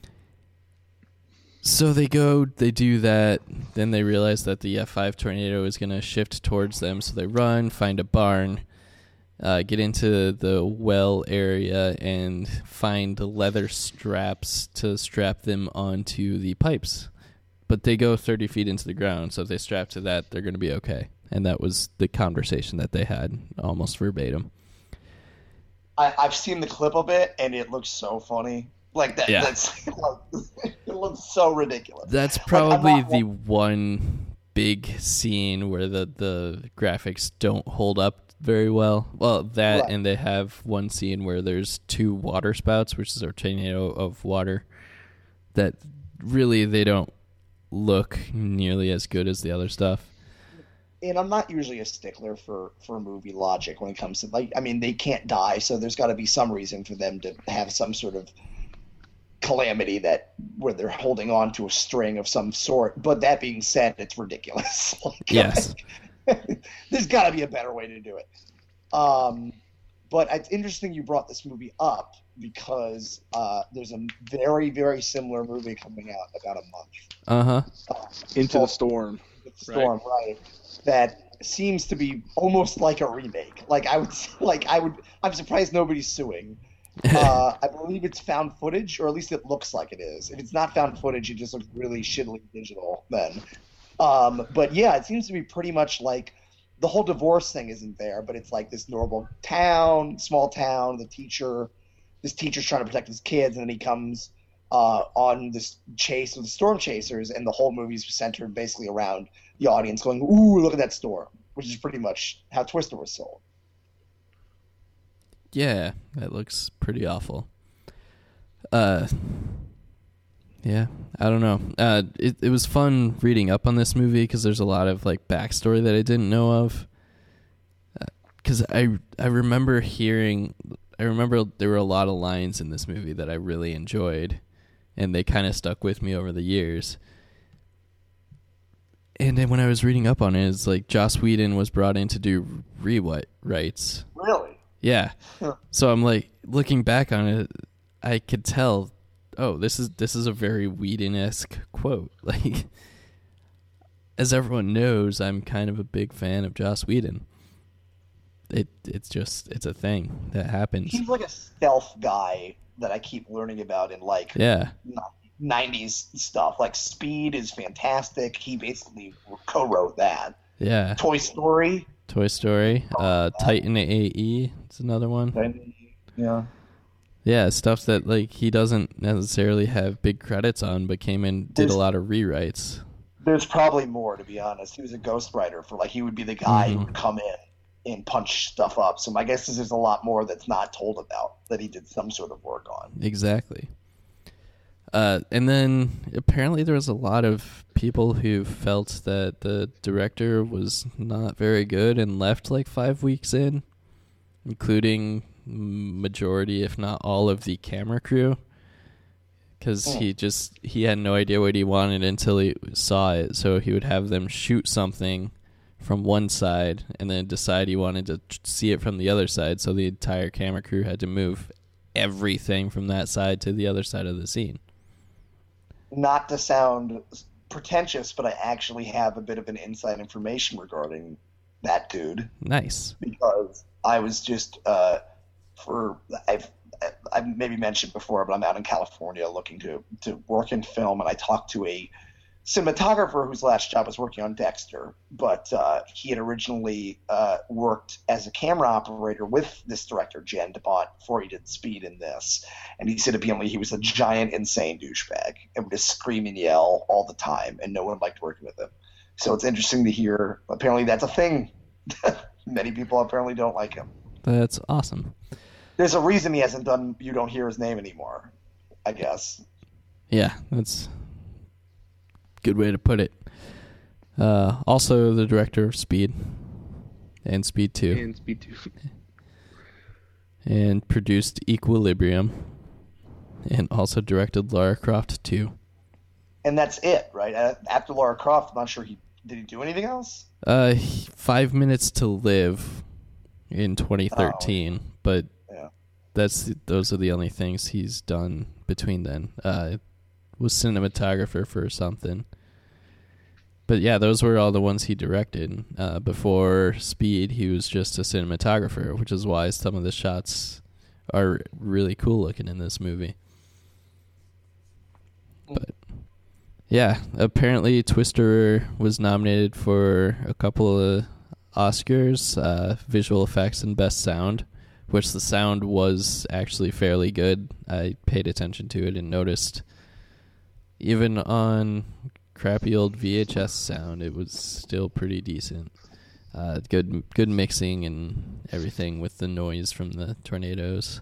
S4: So they go, they do that, then they realize that the F five tornado is going to shift towards them, so they run, find a barn, uh, get into the well area, and find leather straps to strap them onto the pipes. But they go thirty feet into the ground, so if they strap to that, they're going to be okay. and that was the conversation that they had, almost verbatim.
S5: I, I've seen the clip of it, and it looks so funny. Like that.
S4: Yeah.
S5: That's it looks so ridiculous.
S4: That's
S5: Like,
S4: probably
S5: I'm not-
S4: the one big scene where the, the graphics don't hold up very well. Well, that
S5: Right.
S4: and they have one scene where there's two water spouts, which is a tornado of water, that really they don't look nearly as good as the other stuff.
S5: And I'm not usually a stickler for, for movie logic when it comes to, like, I mean, they can't die, so there's got to be some reason for them to have some sort of calamity that where they're holding on to a string of some sort. But that being said, it's ridiculous. Like,
S4: Yes.
S5: there's got to be a better way to do it. Um, but it's interesting you brought this movie up because uh, there's a very, very similar movie coming out in about a month.
S4: Uh-huh.
S5: Uh,
S6: Into the
S5: called
S6: Storm.
S5: Storm, right? That seems to be almost like a remake. Like I would, like I would. I'm surprised nobody's suing. Uh, I believe it's found footage, or at least it looks like it is. If it's not found footage, it just looks really shittily digital then. Um, but yeah, it seems to be pretty much like the whole divorce thing isn't there, but it's like this normal town, small town. The teacher, this teacher's trying to protect his kids, and then he comes uh, on this chase with the storm chasers, and the whole movie's centered basically around the audience going, "Ooh, look at that storm," which is pretty much how Twister was sold.
S4: Yeah, that looks pretty awful. Uh, yeah, I don't know. Uh, it it was fun reading up on this movie because there's a lot of like backstory that I didn't know of. Because uh, I I remember hearing, I remember there were a lot of lines in this movie that I really enjoyed, and they kind of stuck with me over the years. And then when I was reading up on it, it's like Joss Whedon was brought in to do rewrites.
S5: Really?
S4: Yeah.
S5: Huh.
S4: So I'm like looking back on it, I could tell, oh, this is this is a very Whedon-esque quote. Like, as everyone knows, I'm kind of a big fan of Joss Whedon. It it's just it's a thing that happens.
S5: He's like a stealth guy that I keep learning about in like
S4: Yeah.
S5: nineties stuff. Like Speed is fantastic. He basically co-wrote that.
S4: Yeah.
S5: Toy Story.
S4: Toy Story, uh, Titan A E. It's another one.
S5: Yeah.
S4: Yeah, stuff that like he doesn't necessarily have big credits on, but came in did
S5: There's-
S4: a lot of rewrites.
S5: There's probably more, to be honest. He was a ghostwriter for like he would be the guy who
S4: Mhm.
S5: would come in and punch stuff up. So my guess is there's a lot more that's not told about that he did some sort of work on.
S4: Exactly. Uh, and then apparently there was a lot of people who felt that the director was not very good and left like five weeks in, including majority, if not all, of the camera crew. Because
S5: Hmm.
S4: he just, he had no idea what he wanted until he saw it. So he would have them shoot something from one side and then decide he wanted to t- see it from the other side. So the entire camera crew had to move everything from that side to the other side of the scene.
S5: Not to sound pretentious, but I actually have a bit of an inside information regarding that dude
S4: Nice.
S5: because I was just uh, for I've I've maybe mentioned before, but I'm out in California looking to to work in film, and I talked to a cinematographer whose last job was working on Dexter, but uh, he had originally uh, worked as a camera operator with this director, Jan DeBont, before he did Speed in this. And he said apparently he was a giant, insane douchebag and would just scream and yell all the time, and no one liked working with him. So it's interesting to hear. Apparently that's a thing. Many people apparently don't like him.
S4: That's awesome.
S5: There's a reason he hasn't done You Don't Hear His Name anymore, I guess.
S4: Yeah, that's a good way to put it. Uh, also, the director of Speed and Speed two,
S6: And Speed two.
S4: and produced Equilibrium, and also directed Lara Croft two.
S5: And that's it, right? Uh, After Lara Croft, I'm not sure he did he do anything else?
S4: Uh, he- Five Minutes to Live in twenty thirteen, but
S5: Yeah.
S4: that's those are the only things he's done between then. Uh, was cinematographer for something. But yeah, those were all the ones he directed. Uh, before Speed, he was just a cinematographer, which is why some of the shots are really cool looking in this movie. But yeah, apparently Twister was nominated for a couple of Oscars, uh, visual effects and best sound, which the sound was actually fairly good. I paid attention to it and noticed even on crappy old V H S sound, it was still pretty decent. Uh, good good mixing and everything with the noise from the tornadoes.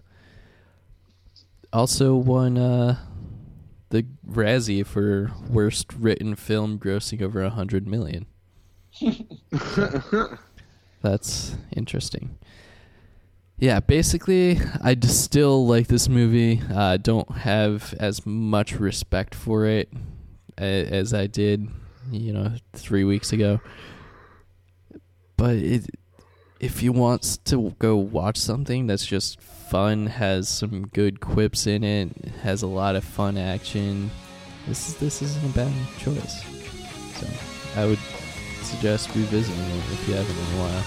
S4: Also won uh, the Razzie for worst written film, grossing over a hundred million. That's interesting. Yeah, basically, I just still like this movie. I uh, don't have as much respect for it a- as I did, you know, three weeks ago. But it, if you want to go watch something that's just fun, has some good quips in it, has a lot of fun action, this is this isn't a bad choice. So I would suggest revisiting it if you haven't in a while.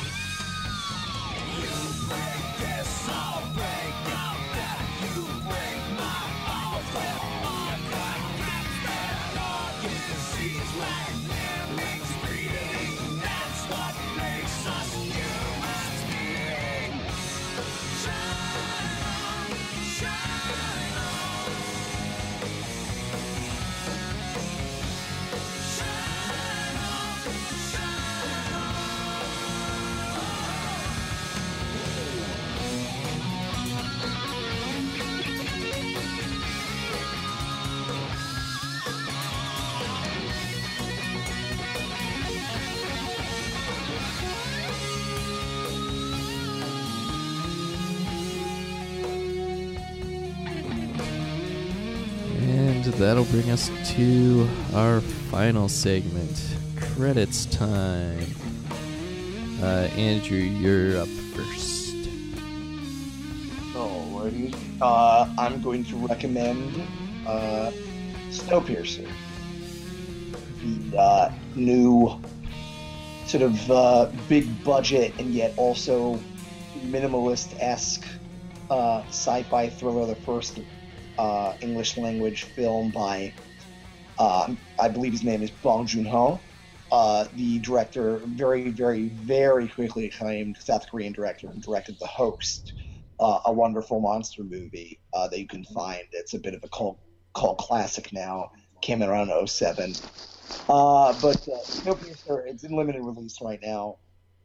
S4: That'll bring us to our final segment, credits time. Uh, Andrew, you're up first.
S5: Alrighty. Uh, I'm going to recommend uh, Snowpiercer, the uh, new sort of uh, big budget and yet also minimalist-esque uh, sci-fi thriller, the first Uh, English language film by, uh, I believe his name is Bong Joon-ho, uh, the director, very, very, very quickly acclaimed South Korean director, who directed The Host, uh, a wonderful monster movie uh, that you can find. It's a bit of a cult, cult classic now, came out around oh seven. Uh, but uh, Snowpiercer, it's in limited release right now.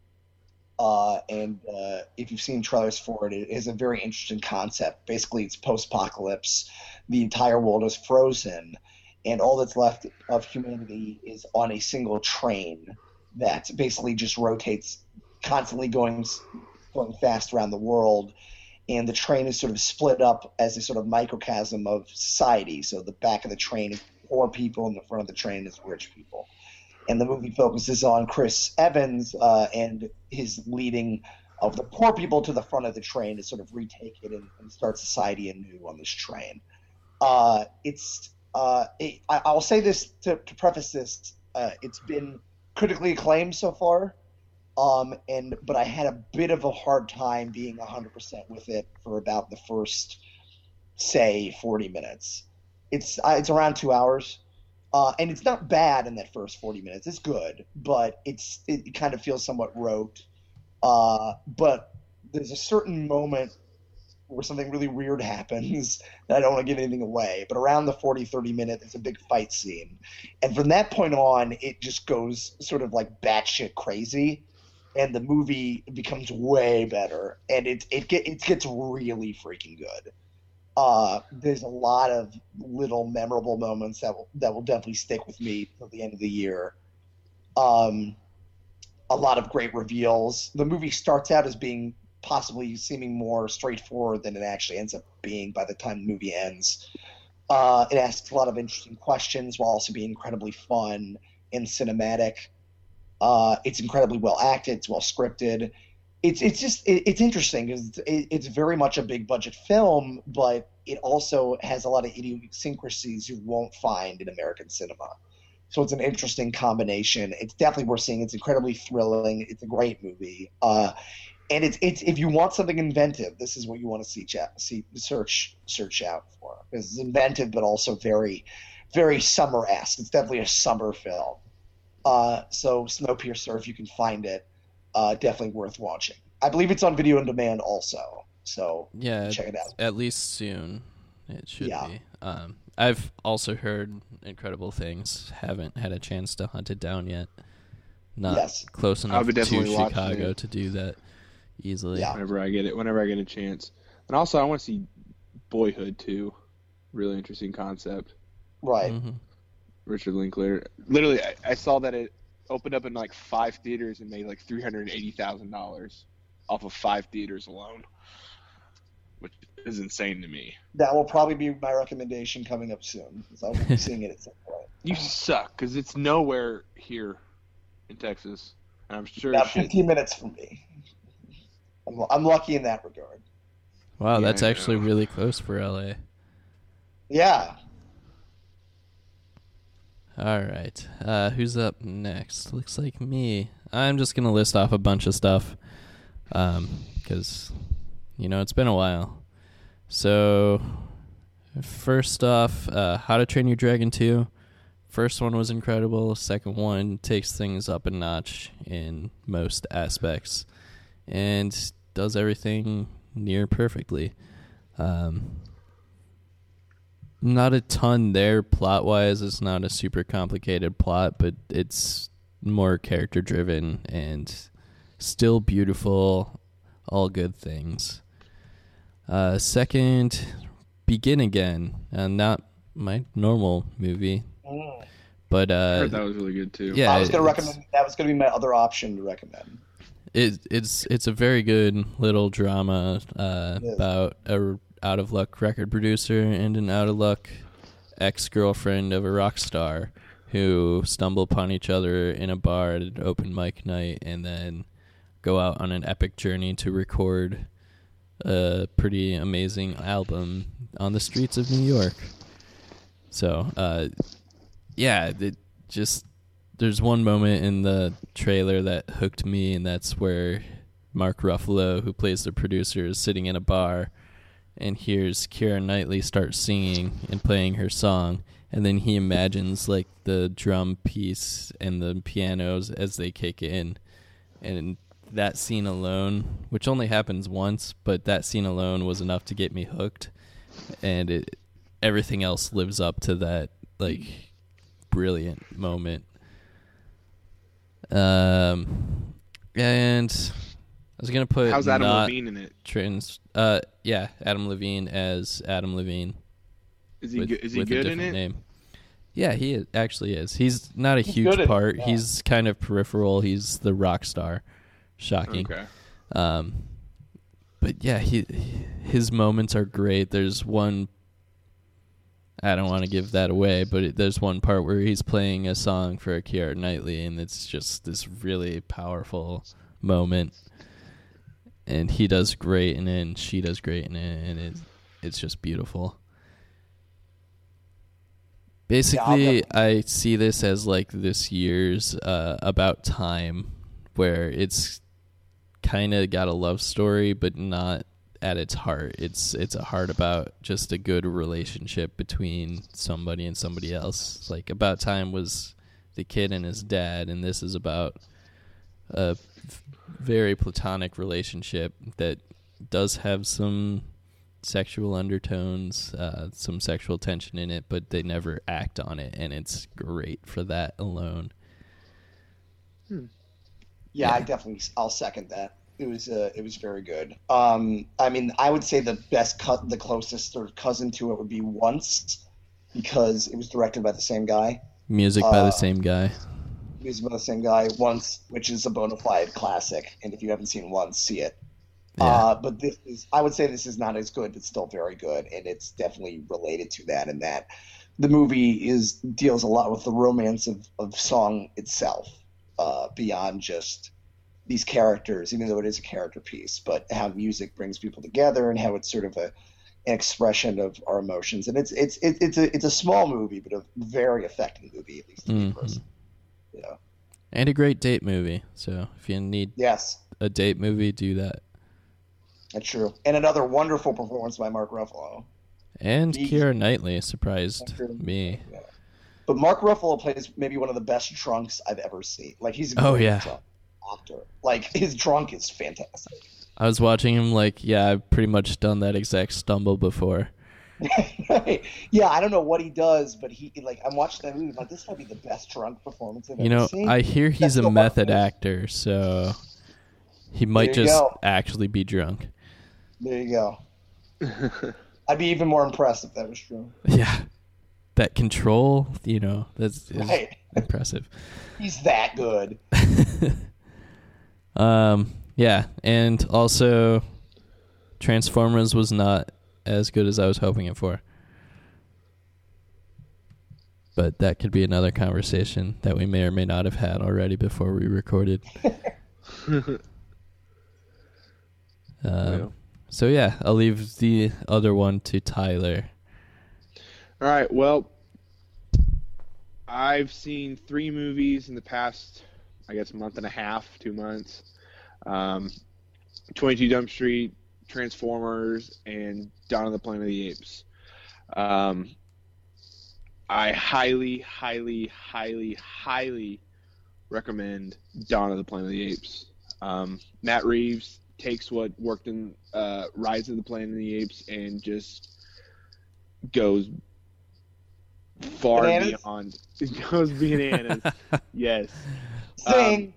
S5: Uh, and uh, if you've seen trailers for it, it is a very interesting concept. Basically, it's post-apocalypse. The entire world is frozen, and all that's left of humanity is on a single train that basically just rotates, constantly going, going fast around the world. And the train is sort of split up as a sort of microcosm of society. So the back of the train is poor people, and the front of the train is rich people. And the movie focuses on Chris Evans uh, and his leading of the poor people to the front of the train to sort of retake it and, and start society anew on this train. Uh, it's uh, it, I, I'll say this to, to preface this: uh, it's been critically acclaimed so far, um, and but I had a bit of a hard time being one hundred percent with it for about the first, say, forty minutes. It's uh, it's around two hours. Uh, and it's not bad in that first forty minutes. It's good, but it's it kind of feels somewhat rote. Uh, but there's a certain moment where something really weird happens that I don't want to give anything away. But around the forty, thirty minute, there's a big fight scene. And from that point on, it just goes sort of like batshit crazy. And the movie becomes way better. And it, it, get, it gets really freaking good. Uh, there's a lot of little memorable moments that will that will definitely stick with me till the end of the year. Um, a lot of great reveals. The movie starts out as being possibly seeming more straightforward than it actually ends up being by the time the movie ends. Uh, it asks a lot of interesting questions while also being incredibly fun and cinematic. Uh, it's incredibly well acted. It's well scripted. It's it's just it, it's interesting because it, it's very much a big budget film, but it also has a lot of idiosyncrasies you won't find in American cinema. So it's an interesting combination. It's definitely worth seeing. It's incredibly thrilling. It's a great movie, uh, and it's it's if you want something inventive, this is what you want to see see search search out for. Because it's inventive, but also very very summer-esque. It's definitely a summer film. Uh, so Snowpiercer, if you can find it. uh, definitely worth watching. I believe it's on video on demand also, so
S4: Yeah,
S5: check it out.
S4: At least soon, it should
S5: Yeah.
S4: be. Um, I've also heard incredible things. Haven't had a chance to hunt it down yet. Not
S5: Yes.
S4: close
S6: I'll
S4: enough
S6: be
S4: to
S6: definitely watching
S4: Chicago
S6: it.
S4: to do that easily.
S5: Yeah.
S6: Whenever I get it, whenever I get a chance. And also, I want to see Boyhood too. Really interesting concept.
S5: Right.
S4: Mhm.
S6: Richard Linklater. Literally, I, I saw that it opened up in like five theaters and made like three hundred eighty thousand dollars off of five theaters alone, which is insane to me.
S5: That will probably be my recommendation coming up soon, because I'll be seeing it at some point.
S6: You suck because it's nowhere here in Texas, and I'm sure
S5: About
S6: shit.
S5: fifteen minutes from me. I'm, I'm lucky in that regard.
S4: Wow,
S6: Yeah,
S4: that's
S6: I
S4: actually
S6: know.
S4: really close for L A.
S5: Yeah.
S4: All right. Uh, who's up next? Looks like me. I'm just going to list off a bunch of stuff because, you know, it's been a while. So, first off, uh, How to Train Your Dragon two. First one was incredible. Second one takes things up a notch in most aspects and does everything near perfectly. Um, not a ton there plot-wise. It's not a super complicated plot, but it's more character-driven and still beautiful. All good things. Uh, second, Begin Again. Uh, not my normal movie,
S5: Mm.
S4: but
S6: I
S4: uh,
S6: heard that was really good too.
S4: yeah,
S5: I was going to
S4: it's-
S5: recommend, that was going to be my other option to recommend.
S4: It, it's it's a very good little drama uh,
S5: Yes.
S4: about a out of luck record producer and an out of luck ex girlfriend of a rock star who stumble upon each other in a bar at an open mic night and then go out on an epic journey to record a pretty amazing album on the streets of New York. So, uh, yeah, it just. There's one moment in the trailer that hooked me, and that's where Mark Ruffalo, who plays the producer, is sitting in a bar and hears Keira Knightley start singing and playing her song, and then he imagines like the drum piece and the pianos as they kick in, and that scene alone, which only happens once, but that scene alone was enough to get me hooked, and it everything else lives up to that like brilliant moment. Um, and I was gonna put
S6: How's Adam
S4: not
S6: Levine in it?
S4: trans. Uh, yeah, Adam Levine as Adam Levine.
S6: Is he
S4: with,
S6: good? Is he
S4: with a
S6: good in
S4: different
S6: it?
S4: name. Yeah, he is, actually is. He's not a
S5: He's
S4: huge
S5: good at it,
S4: part.
S5: yeah.
S4: He's kind of peripheral. He's the rock star. Shocking.
S6: Okay.
S4: Um, but yeah, he his moments are great. There's one. I don't want to give that away, but it, there's one part where he's playing a song for Keira Knightley, and it's just this really powerful moment. And he does great in it, and she does great in it, and it, it's just beautiful. Basically,
S5: Yeah,
S4: I see this as like this year's uh, About Time, where it's kind of got a love story, but not at its heart. It's it's a heart about just a good relationship between somebody and somebody else. Like About Time was the kid and his dad, and this is about a f- very platonic relationship that does have some sexual undertones, uh, some sexual tension in it, but they never act on it, and it's great for that alone.
S5: Yeah,
S4: Yeah.
S5: I definitely, I'll second that. It was, uh, it was very good. Um, I mean, I would say the best cut, the closest or cousin to it would be Once, because it was directed by the same guy.
S4: Music by
S5: Uh,
S4: the same guy.
S5: Music by the same guy. Once, which is a bona fide classic, and if you haven't seen Once, see it.
S4: Yeah.
S5: Uh, but this is, I would say this is not as good, but still very good, and it's definitely related to that. And that the movie is deals a lot with the romance of, of song itself, uh, beyond just these characters, even though it is a character piece, but how music brings people together and how it's sort of a an expression of our emotions. And it's it's it, it's a it's a small movie, but a very effective movie, at least to me
S4: Mhm.
S5: personally. Yeah.
S4: And a great date movie. So if you need
S5: Yes,
S4: a date movie, do that.
S5: that's true. And another wonderful performance by Mark Ruffalo.
S4: And
S5: He-
S4: Keira Knightley surprised me.
S5: Yeah. But Mark Ruffalo plays maybe one of the best drunks I've ever seen. Like he's a
S4: Oh,
S5: great
S4: yeah.
S5: drunk. actor. Like his drunk is fantastic.
S4: I was watching him like, yeah, I've pretty much done that exact stumble before.
S5: Yeah, I don't know what he does, but he like I'm watching that movie. I'm like, this might be the best drunk performance I've
S4: You
S5: ever
S4: know,
S5: seen.
S4: I hear he's
S5: That's
S4: a
S5: so
S4: method
S5: funny.
S4: actor, so he might
S5: There you
S4: just
S5: go.
S4: actually be drunk.
S5: There you go. I'd be even more impressed if that was true.
S4: Yeah. That control, you know, that's is
S5: Right.
S4: impressive.
S5: He's that good.
S4: Um, yeah, and also Transformers was not as good as I was hoping it for. But that could be another conversation that we may or may not have had already before we recorded. um,
S6: Yeah.
S4: So yeah, I'll leave the other one to Tyler.
S6: All right. Well, I've seen three movies in the past, I guess, month and a half, two months. Um, twenty-two Jump Street, Transformers, and Dawn of the Planet of the Apes. Um, I highly, highly, highly, highly recommend Dawn of the Planet of the Apes. Um, Matt Reeves takes what worked in uh, Rise of the Planet of the Apes and just goes far
S5: Bananas?
S6: beyond. Goes bananas. Yes.
S5: Sing.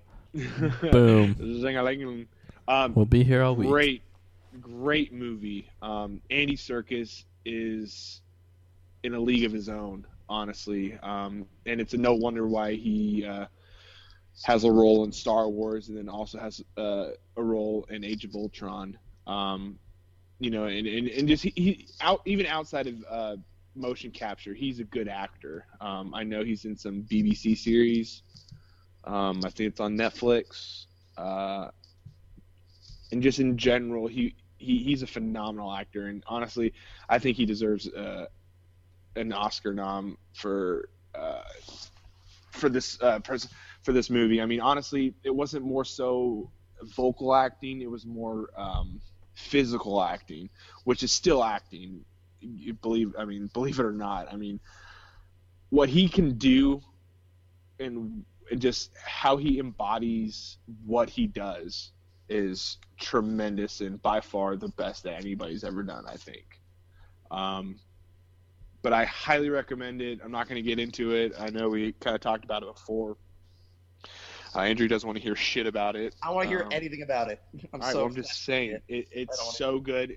S4: Boom.
S6: Zing-a-ling. Um,
S4: We'll be here all week.
S6: Great, great movie. Um, Andy Serkis is in a league of his own, honestly, um, and it's a no wonder why he uh, has a role in Star Wars, and then also has uh, a role in Age of Ultron. Um, you know, and, and, and just he, he out even outside of uh, motion capture, he's a good actor. Um, I know he's in some B B C series. Um, I think it's on Netflix. Uh, and just in general, he, he he's a phenomenal actor, and honestly, I think he deserves uh, an Oscar nom for uh, for this uh, pres- for this movie. I mean, honestly, it wasn't more so vocal acting; it was more um, physical acting, which is still acting. You believe? I mean, believe it or not, I mean, what he can do, and just how he embodies what he does is tremendous, and by far the best that anybody's ever done, I think. Um, but I highly recommend it. I'm not going to get into it. I know we kind of talked about it before. Uh, Andrew doesn't want to hear shit about it.
S5: I want to hear
S6: Um,
S5: anything about it. I'm
S6: all right,
S5: so
S6: well, I'm just saying, it,
S5: I don't
S6: it's
S5: wanna-
S6: so good.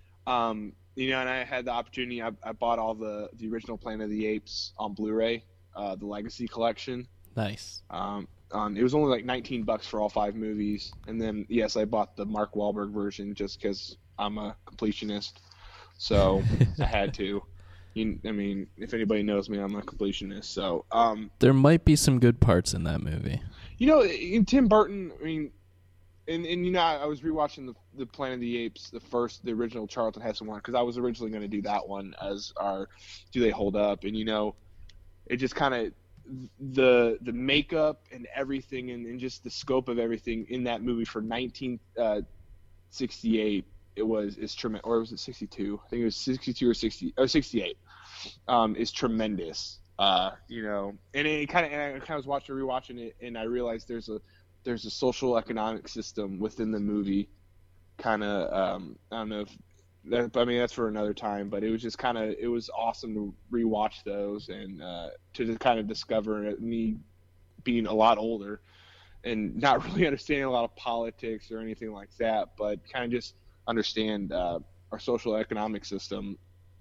S6: Um, you know, and I had the opportunity. I, I bought all the the original Planet of the Apes on Blu-ray, uh, the Legacy Collection.
S4: Nice.
S6: Um, um, it was only like nineteen bucks for all five movies, and then yes, I bought the Mark Wahlberg version just because I'm a completionist, so I had to. You, I mean, if anybody knows me, I'm a completionist. So, um,
S4: There might be some good parts in that movie.
S6: you know, in Tim Burton, I mean, and and you know, I, I was rewatching the the Planet of the Apes, the first, the original Charlton Heston one, because I was originally going to do that one as our Do They Hold Up, and you know, it just kind of the the makeup and everything, and, and just the scope of everything in that movie for nineteen sixty-eight, it was is tremendous. Or was it sixty-two? I think it was sixty-two or sixty or sixty-eight. Um, is tremendous. Uh, you know, and it kind of, and I kind of was watching, rewatching it, and I realized there's a there's a social economic system within the movie. Kind of, um, I don't know if that, I mean, that's for another time, but it was just kind of, it was awesome to rewatch those and uh, to just kind of discover me being a lot older and not really understanding a lot of politics or anything like that, but kind of just understand uh, our social economic system.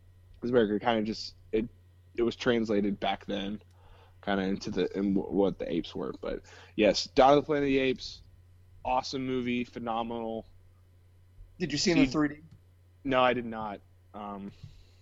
S6: Is very kind of just it. It was translated back then, kind of into the in w- what the apes were. But yes, Dawn of the Planet of the Apes, awesome movie, phenomenal.
S5: Did you see it in three D?
S6: No, I did not. Um,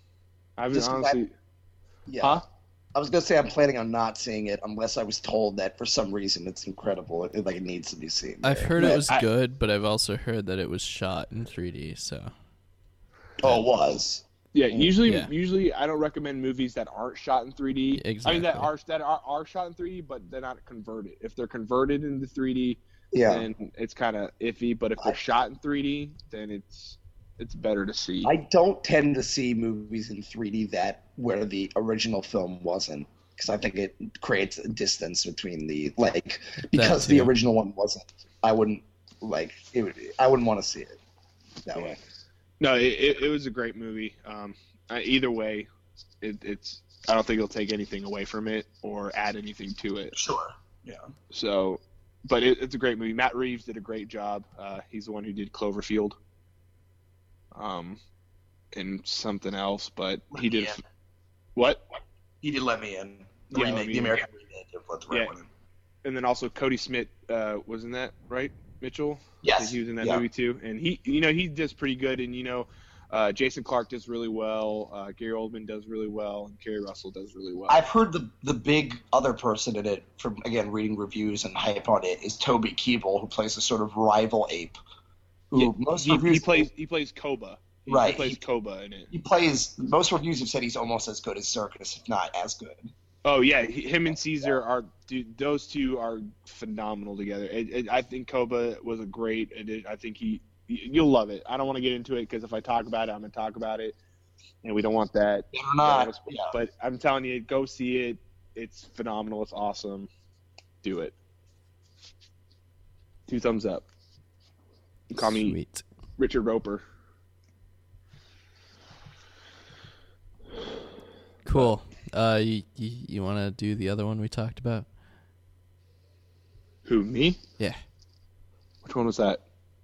S6: I've
S5: Just 'cause I-
S6: honestly,
S5: Yeah.
S6: huh?
S5: I was gonna say I'm planning on not seeing it unless I was told that for some reason it's incredible. It, like it needs to be seen.
S4: I've heard it was
S6: I-
S4: good, but I've also heard that it was shot in three D, so
S5: Oh, it was.
S6: Yeah, usually,
S4: Yeah.
S6: usually I don't recommend movies that aren't shot in three D. I mean that
S4: Exactly.
S6: are that are, are shot in three D, but they're not converted. If they're converted into three D,
S5: Yeah.
S6: then it's kind of iffy. But if they're
S5: I-
S6: shot in three D, then it's it's better to see.
S5: I don't tend to see movies in three D that where the original film wasn't. because I think it creates a distance between the like because the
S4: too.
S5: original one wasn't. I wouldn't like it. Would, I wouldn't want to see it that
S6: Yeah.
S5: way.
S6: No, it, it, it was a great movie. Um, I, either way, it, it's I don't think it'll take anything away from it or add anything to it.
S5: Sure. Yeah.
S6: So, but it, it's a great movie. Matt Reeves did a great job. Uh, he's the one who did Cloverfield. Um, and something else, but
S5: Let
S6: he
S5: Me
S6: did.
S5: In.
S6: What?
S5: He did Let Me In. The
S6: Yeah,
S5: remake,
S6: Let Me
S5: the
S6: In.
S5: American remake of Let the Right
S6: Yeah.
S5: One In.
S6: And then also Cody Smith uh, was in that, right? Mitchell.
S5: Yes.
S6: I think he was in that
S5: Yeah.
S6: movie too, and he, you know, he does pretty good. And you know, uh, Jason Clarke does really well. Uh, Gary Oldman does really well, and Kerry Russell does really well.
S5: I've heard the the big other person in it from again reading reviews and hype on it is Toby Kebbell, who plays a sort of rival ape. Who
S6: Yeah,
S5: most
S6: he,
S5: reviews
S6: he plays he plays Koba. He,
S5: Right,
S6: He plays
S5: he-
S6: Koba in it.
S5: he plays. Most reviews have said he's almost as good as Circus, if not as good.
S6: Oh yeah, he, him and Caesar are dude. Those two are phenomenal together. It, it, I think Koba was a great. It, I think he. You'll love it. I don't want to get into it because if I talk about it, I'm gonna talk about it, and we don't want that.
S5: They're not.
S6: Yeah,
S5: Yeah.
S6: But I'm telling you, go see it. It's phenomenal. It's awesome. Do it. Two thumbs up. Call me
S4: Sweet.
S6: Richard Roper.
S4: Cool. Uh, you you, you want to do the other one we talked about?
S6: Who, me?
S4: Yeah.
S6: Which one was that?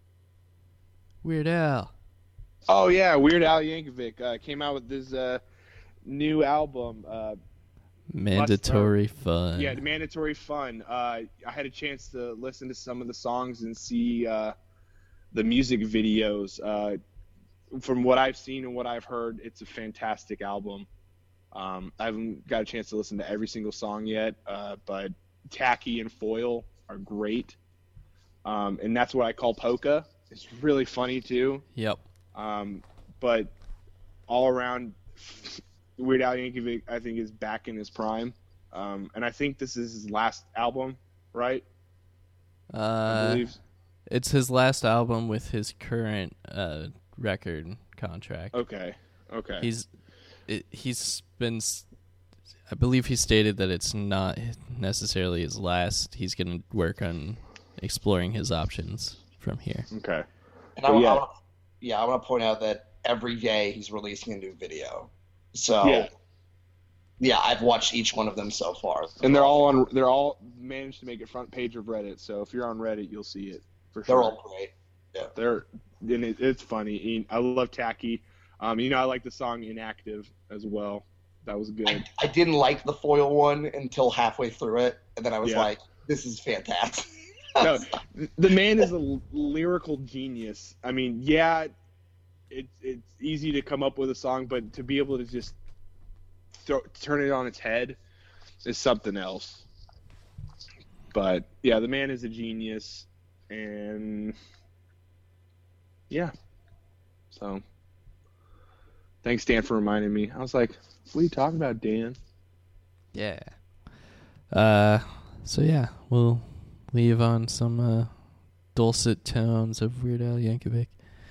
S4: Weird Al.
S6: Oh yeah, Weird Al Yankovic uh, came out with this uh, new album. Uh,
S4: Mandatory fun.
S6: yeah, Mandatory Fun. Uh, I had a chance to listen to some of the songs and see uh, the music videos. Uh, from what I've seen and what I've heard, it's a fantastic album. Um, I haven't got a chance to listen to every single song yet, uh, but Tacky and Foil are great. Um, and That's What I Call Polka. It's really funny too.
S4: Yep.
S6: Um, but all around, Weird Al Yankovic, I think, is back in his prime. Um, and I think this is his last album, right? I
S4: Uh,
S6: believe.
S4: it's his last album with his current uh record contract.
S6: Okay. Okay.
S4: He's it, he's been s- I believe he stated that it's not necessarily his last. He's going to work on exploring his options from here.
S6: okay.
S5: And I,
S6: But
S5: wa-
S6: yeah.
S5: I wanna, yeah, I want to point out that every day he's releasing a new video. So
S6: Yeah.
S5: yeah, I've watched each one of them so far.
S6: And they're all on. They're all managed to make it front page of Reddit. So if you're on Reddit, you'll see it for
S5: They're
S6: sure.
S5: all great.
S6: They're and it, it's funny. And I love Tacky. Um, you know, I like the song Inactive as well. That was good.
S5: I, I didn't like the Foil one until halfway through it, and then I was
S6: Yeah.
S5: like, "This is fantastic."
S6: No, the man is a l- lyrical genius. I mean, yeah, it's it's easy to come up with a song, but to be able to just throw, turn it on its head is something else. But yeah, the man is a genius, and yeah. So, thanks, Dan, for reminding me. I was like, "What are you talking about, Dan?"
S4: Yeah. Uh so yeah, we'll leave on some uh, dulcet tones of Weird Al Yankovic.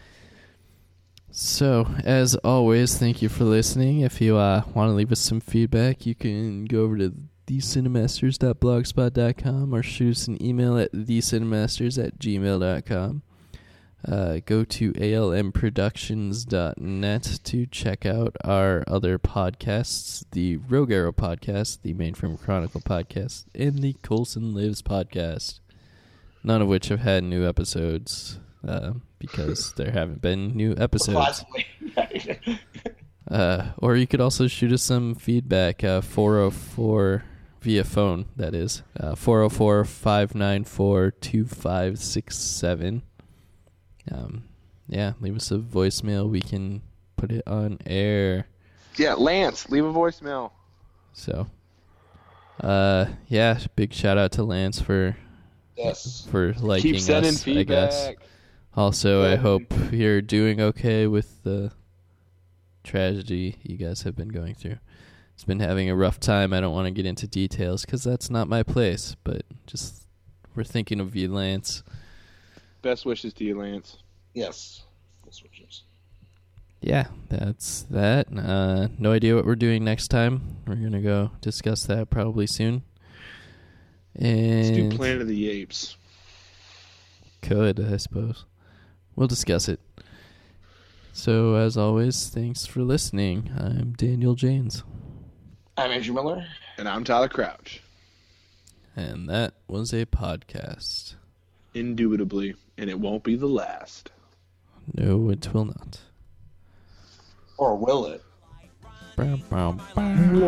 S4: So, as always, thank you for listening. If you uh, want to leave us some feedback, you can go over to the cinemasters dot blogspot dot com or shoot us an email at the cinemasters at gmail dot com. Uh, go to A L M productions dot net to check out our other podcasts, the Rogue Arrow podcast, the Mainframe Chronicle podcast, and the Coulson Lives podcast, none of which have had new episodes uh, because there haven't been new episodes.
S5: Surprisingly.
S4: Uh, or you could also shoot us some feedback, uh, four oh four, via phone, that is, uh, four oh four, five nine four, two five six seven. Um, yeah, leave us a voicemail. We can put it on air.
S6: Yeah, Lance, leave a voicemail.
S4: So, uh, yeah, big shout out to Lance for
S5: Yes.
S4: for liking
S6: Keep sending
S4: us, I guess.
S6: feedback.
S4: Also, I
S6: Yeah.
S4: hope you're doing okay with the tragedy you guys have been going through. It's been having a rough time. I don't want to get into details because that's not my place, but just we're thinking of you, Lance.
S6: Best wishes to you, Lance.
S5: Yes. That's what it is.
S4: yeah, that's that. Uh, no idea what we're doing next time. We're gonna go discuss that probably soon. And
S6: Let's do Planet of the Apes.
S4: Could, I suppose. We'll discuss it. So, as always, thanks for listening. I'm Daniel Janes.
S5: I'm Andrew Miller.
S6: And I'm Tyler Crouch.
S4: And that was a podcast.
S6: Indubitably. And it won't be the last.
S4: No, it will not.
S5: Or will it?
S4: Bow, bow, bow.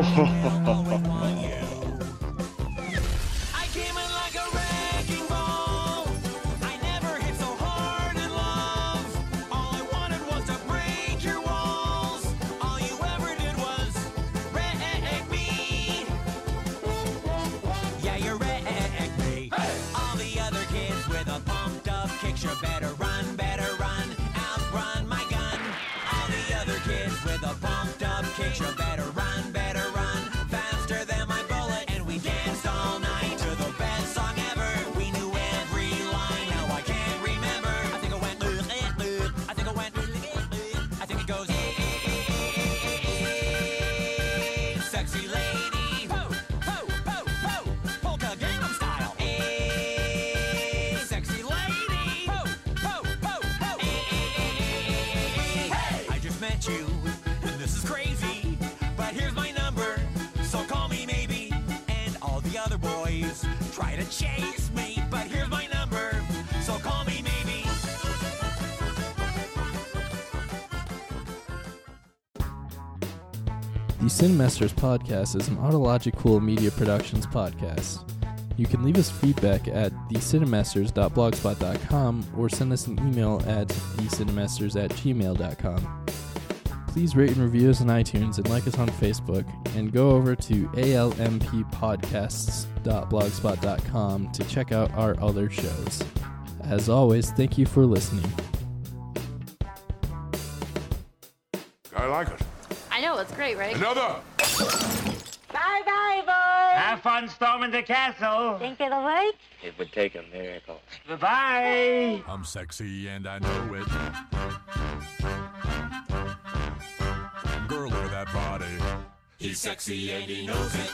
S7: I came in like a wrecking ball. I never hit so hard in love. All I wanted was to break your walls. All you ever did was wreck me. Yeah, you wrecked me. All the other kids with a pumped up kick, you better run, better run, outrun my gun. All the other kids with a pumped up kick, you better run, better run, faster than my bullet. And we danced all night to the best song ever. We knew every line, now I can't remember. I think it went, ugh, eh, ugh. I think it went, ugh, eh, ugh. I think it goes, eh, eh, eh, eh, eh, sexy lady, ho, ho, ho, ho, polka Gangnam style, eh, sexy lady, ho, ho, ho, ho, eh, eh, eh, eh, eh, I just met you, and this is crazy, but here's my number, so call me maybe. And all the other boys try to chase me, but here's my number, so call me maybe.
S4: The Cinemasters podcast is an Autological Media Productions podcast. You can leave us feedback at the cinemasters dot blogspot dot com or send us an email at the cinemasters at gmail dot com. Please rate and review us on iTunes and like us on Facebook, and go over to a l m p podcasts dot blogspot dot com to check out our other shows. As always, thank you for listening.
S8: I like it.
S9: I know, it's great, right?
S8: Another.
S10: Bye-bye, boys.
S11: Have fun storming the castle.
S10: Think it'll work?
S11: It would take a miracle. Bye-bye.
S8: I'm sexy and I know it. Girl, look at that body. He's sexy and he knows it.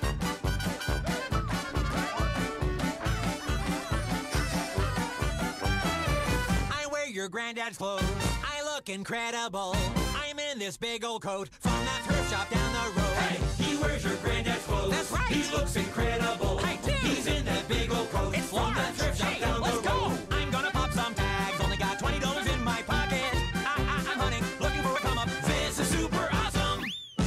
S7: I wear your granddad's clothes. I look incredible. I'm in this big old coat from that thrift shop down the road. Hey, he wears your granddad's clothes. That's right. He looks incredible. I do. He's in that big old coat it's from that thrift shop hey, down the road. Go. I'm gonna pop some tags. Only got twenty dollars in my pocket. I, I, I'm hunting, looking for a come up. This is super awesome.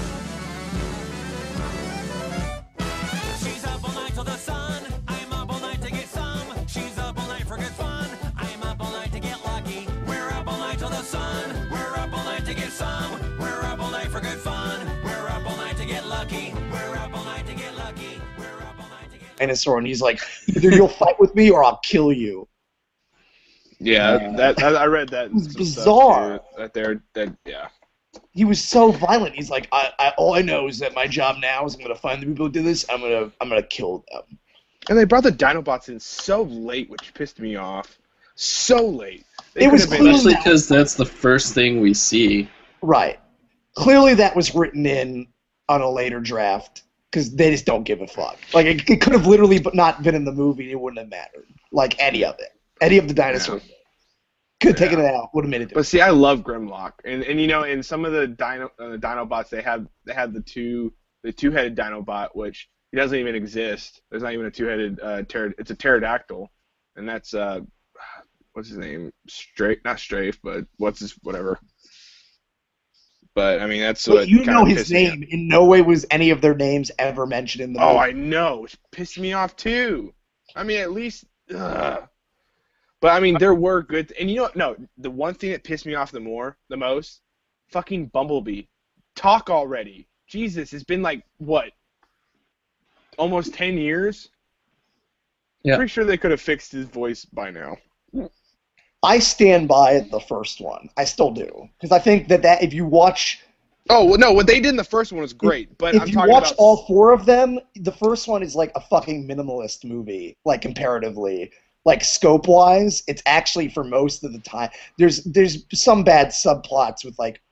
S7: She's up all night till the sun. I'm up all night to get some. She's up all night for good fun. I'm up all night to get lucky. We're up all night till the sun. We're up all night to get some. We're up all night for good fun. We're up all night to get lucky. We're up all night to get lucky. We're up all night to get
S5: Dinosaur, and he's like, either you'll fight with me or I'll kill you.
S6: Yeah,
S5: Yeah.
S6: that, that I read that.
S5: It was
S6: some
S5: bizarre.
S6: Stuff too, that they're that yeah.
S5: He was so violent. He's like, I, I, all I know is that my job now is I'm gonna find the people who did this. I'm gonna, I'm gonna kill them.
S6: And they brought the Dinobots in so late, which pissed me off. So late. They
S5: It
S6: could
S5: was
S6: have been-
S5: clearly-
S4: Especially because that's the first thing we see.
S5: Right. Clearly, that was written in on a later draft because they just don't give a fuck. Like it, it could have literally, but not been in the movie. It wouldn't have mattered. Like any of it, any of the dinosaurs. Could have taken it out. Would have made it.
S6: But see, I love Grimlock, and and you know, in some of the Dino uh, the Dinobots, they have they have the two the two headed Dinobot, which he doesn't even exist. There's not even a two headed uh, pter- it's a pterodactyl, and that's uh, what's his name? Strafe, not Strafe, but what's his whatever. But I mean, that's
S5: But
S6: what
S5: you
S6: kinda
S5: know his
S6: pissed me
S5: name. In no way was any of their names ever mentioned in the
S6: off. Oh,
S5: movie.
S6: I know, which pissed me off too. I mean, at least. Ugh. But I mean, there were good, and you know, no, the one thing that pissed me off the more, the most, fucking Bumblebee. Talk already. Jesus, it's been like what, almost ten years.
S4: Yeah.
S6: Pretty sure they could have fixed his voice by now.
S5: I stand by the first one. I still do because I think that, that if you watch,
S6: Oh well, no, what they did in the first one was great, but
S5: if
S6: I'm
S5: you
S6: talking
S5: watch
S6: about
S5: all four of them, the first one is like a fucking minimalist movie, like comparatively. Like scope wise, it's actually for most of the time. There's there's some bad subplots with like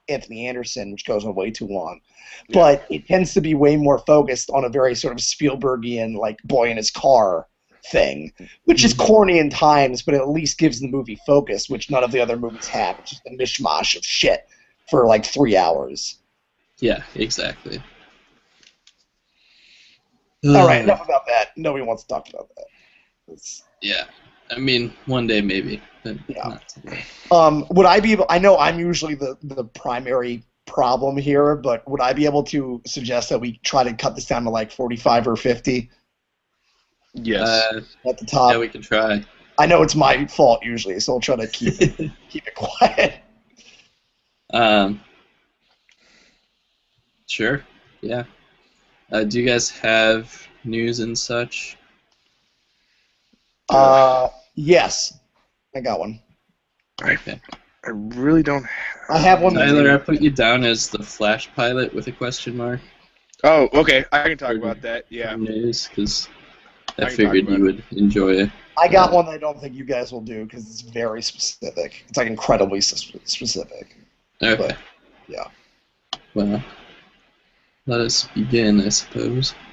S5: Anthony Anderson, which goes on way too long. Yeah. But it tends to be way more focused on a very sort of Spielbergian, like, boy in his car thing, which is corny in times, but it at least gives the movie focus, which none of the other movies have. It's just a mishmash of shit for like three hours.
S4: Yeah, exactly.
S5: All right, enough about that. Nobody wants to talk about that. It's...
S4: Yeah, I mean, one day maybe. But
S5: yeah.
S4: Not today.
S5: Um, would I be able? I know I'm usually the the primary problem here, but would I be able to suggest that we try to cut this down to like forty-five or fifty?
S6: Yes.
S4: Uh,
S5: at the top.
S4: Yeah, we can try.
S5: I know it's my fault usually, so I'll try to keep it, keep it quiet.
S4: Um. Sure. Yeah. Uh, do you guys have news and such?
S5: Uh, yes, I got one.
S4: Okay.
S6: I really don't. Have
S5: I have one.
S4: Tyler, I put you down as the Flash pilot with a question mark.
S6: Oh, okay. I can talk about that. Yeah.
S4: News, because I,
S6: I
S4: figured you would enjoy it.
S5: I got one that I don't think you guys will do because it's very specific. It's like incredibly specific.
S4: Okay.
S5: But, yeah.
S4: Well, let us begin, I suppose.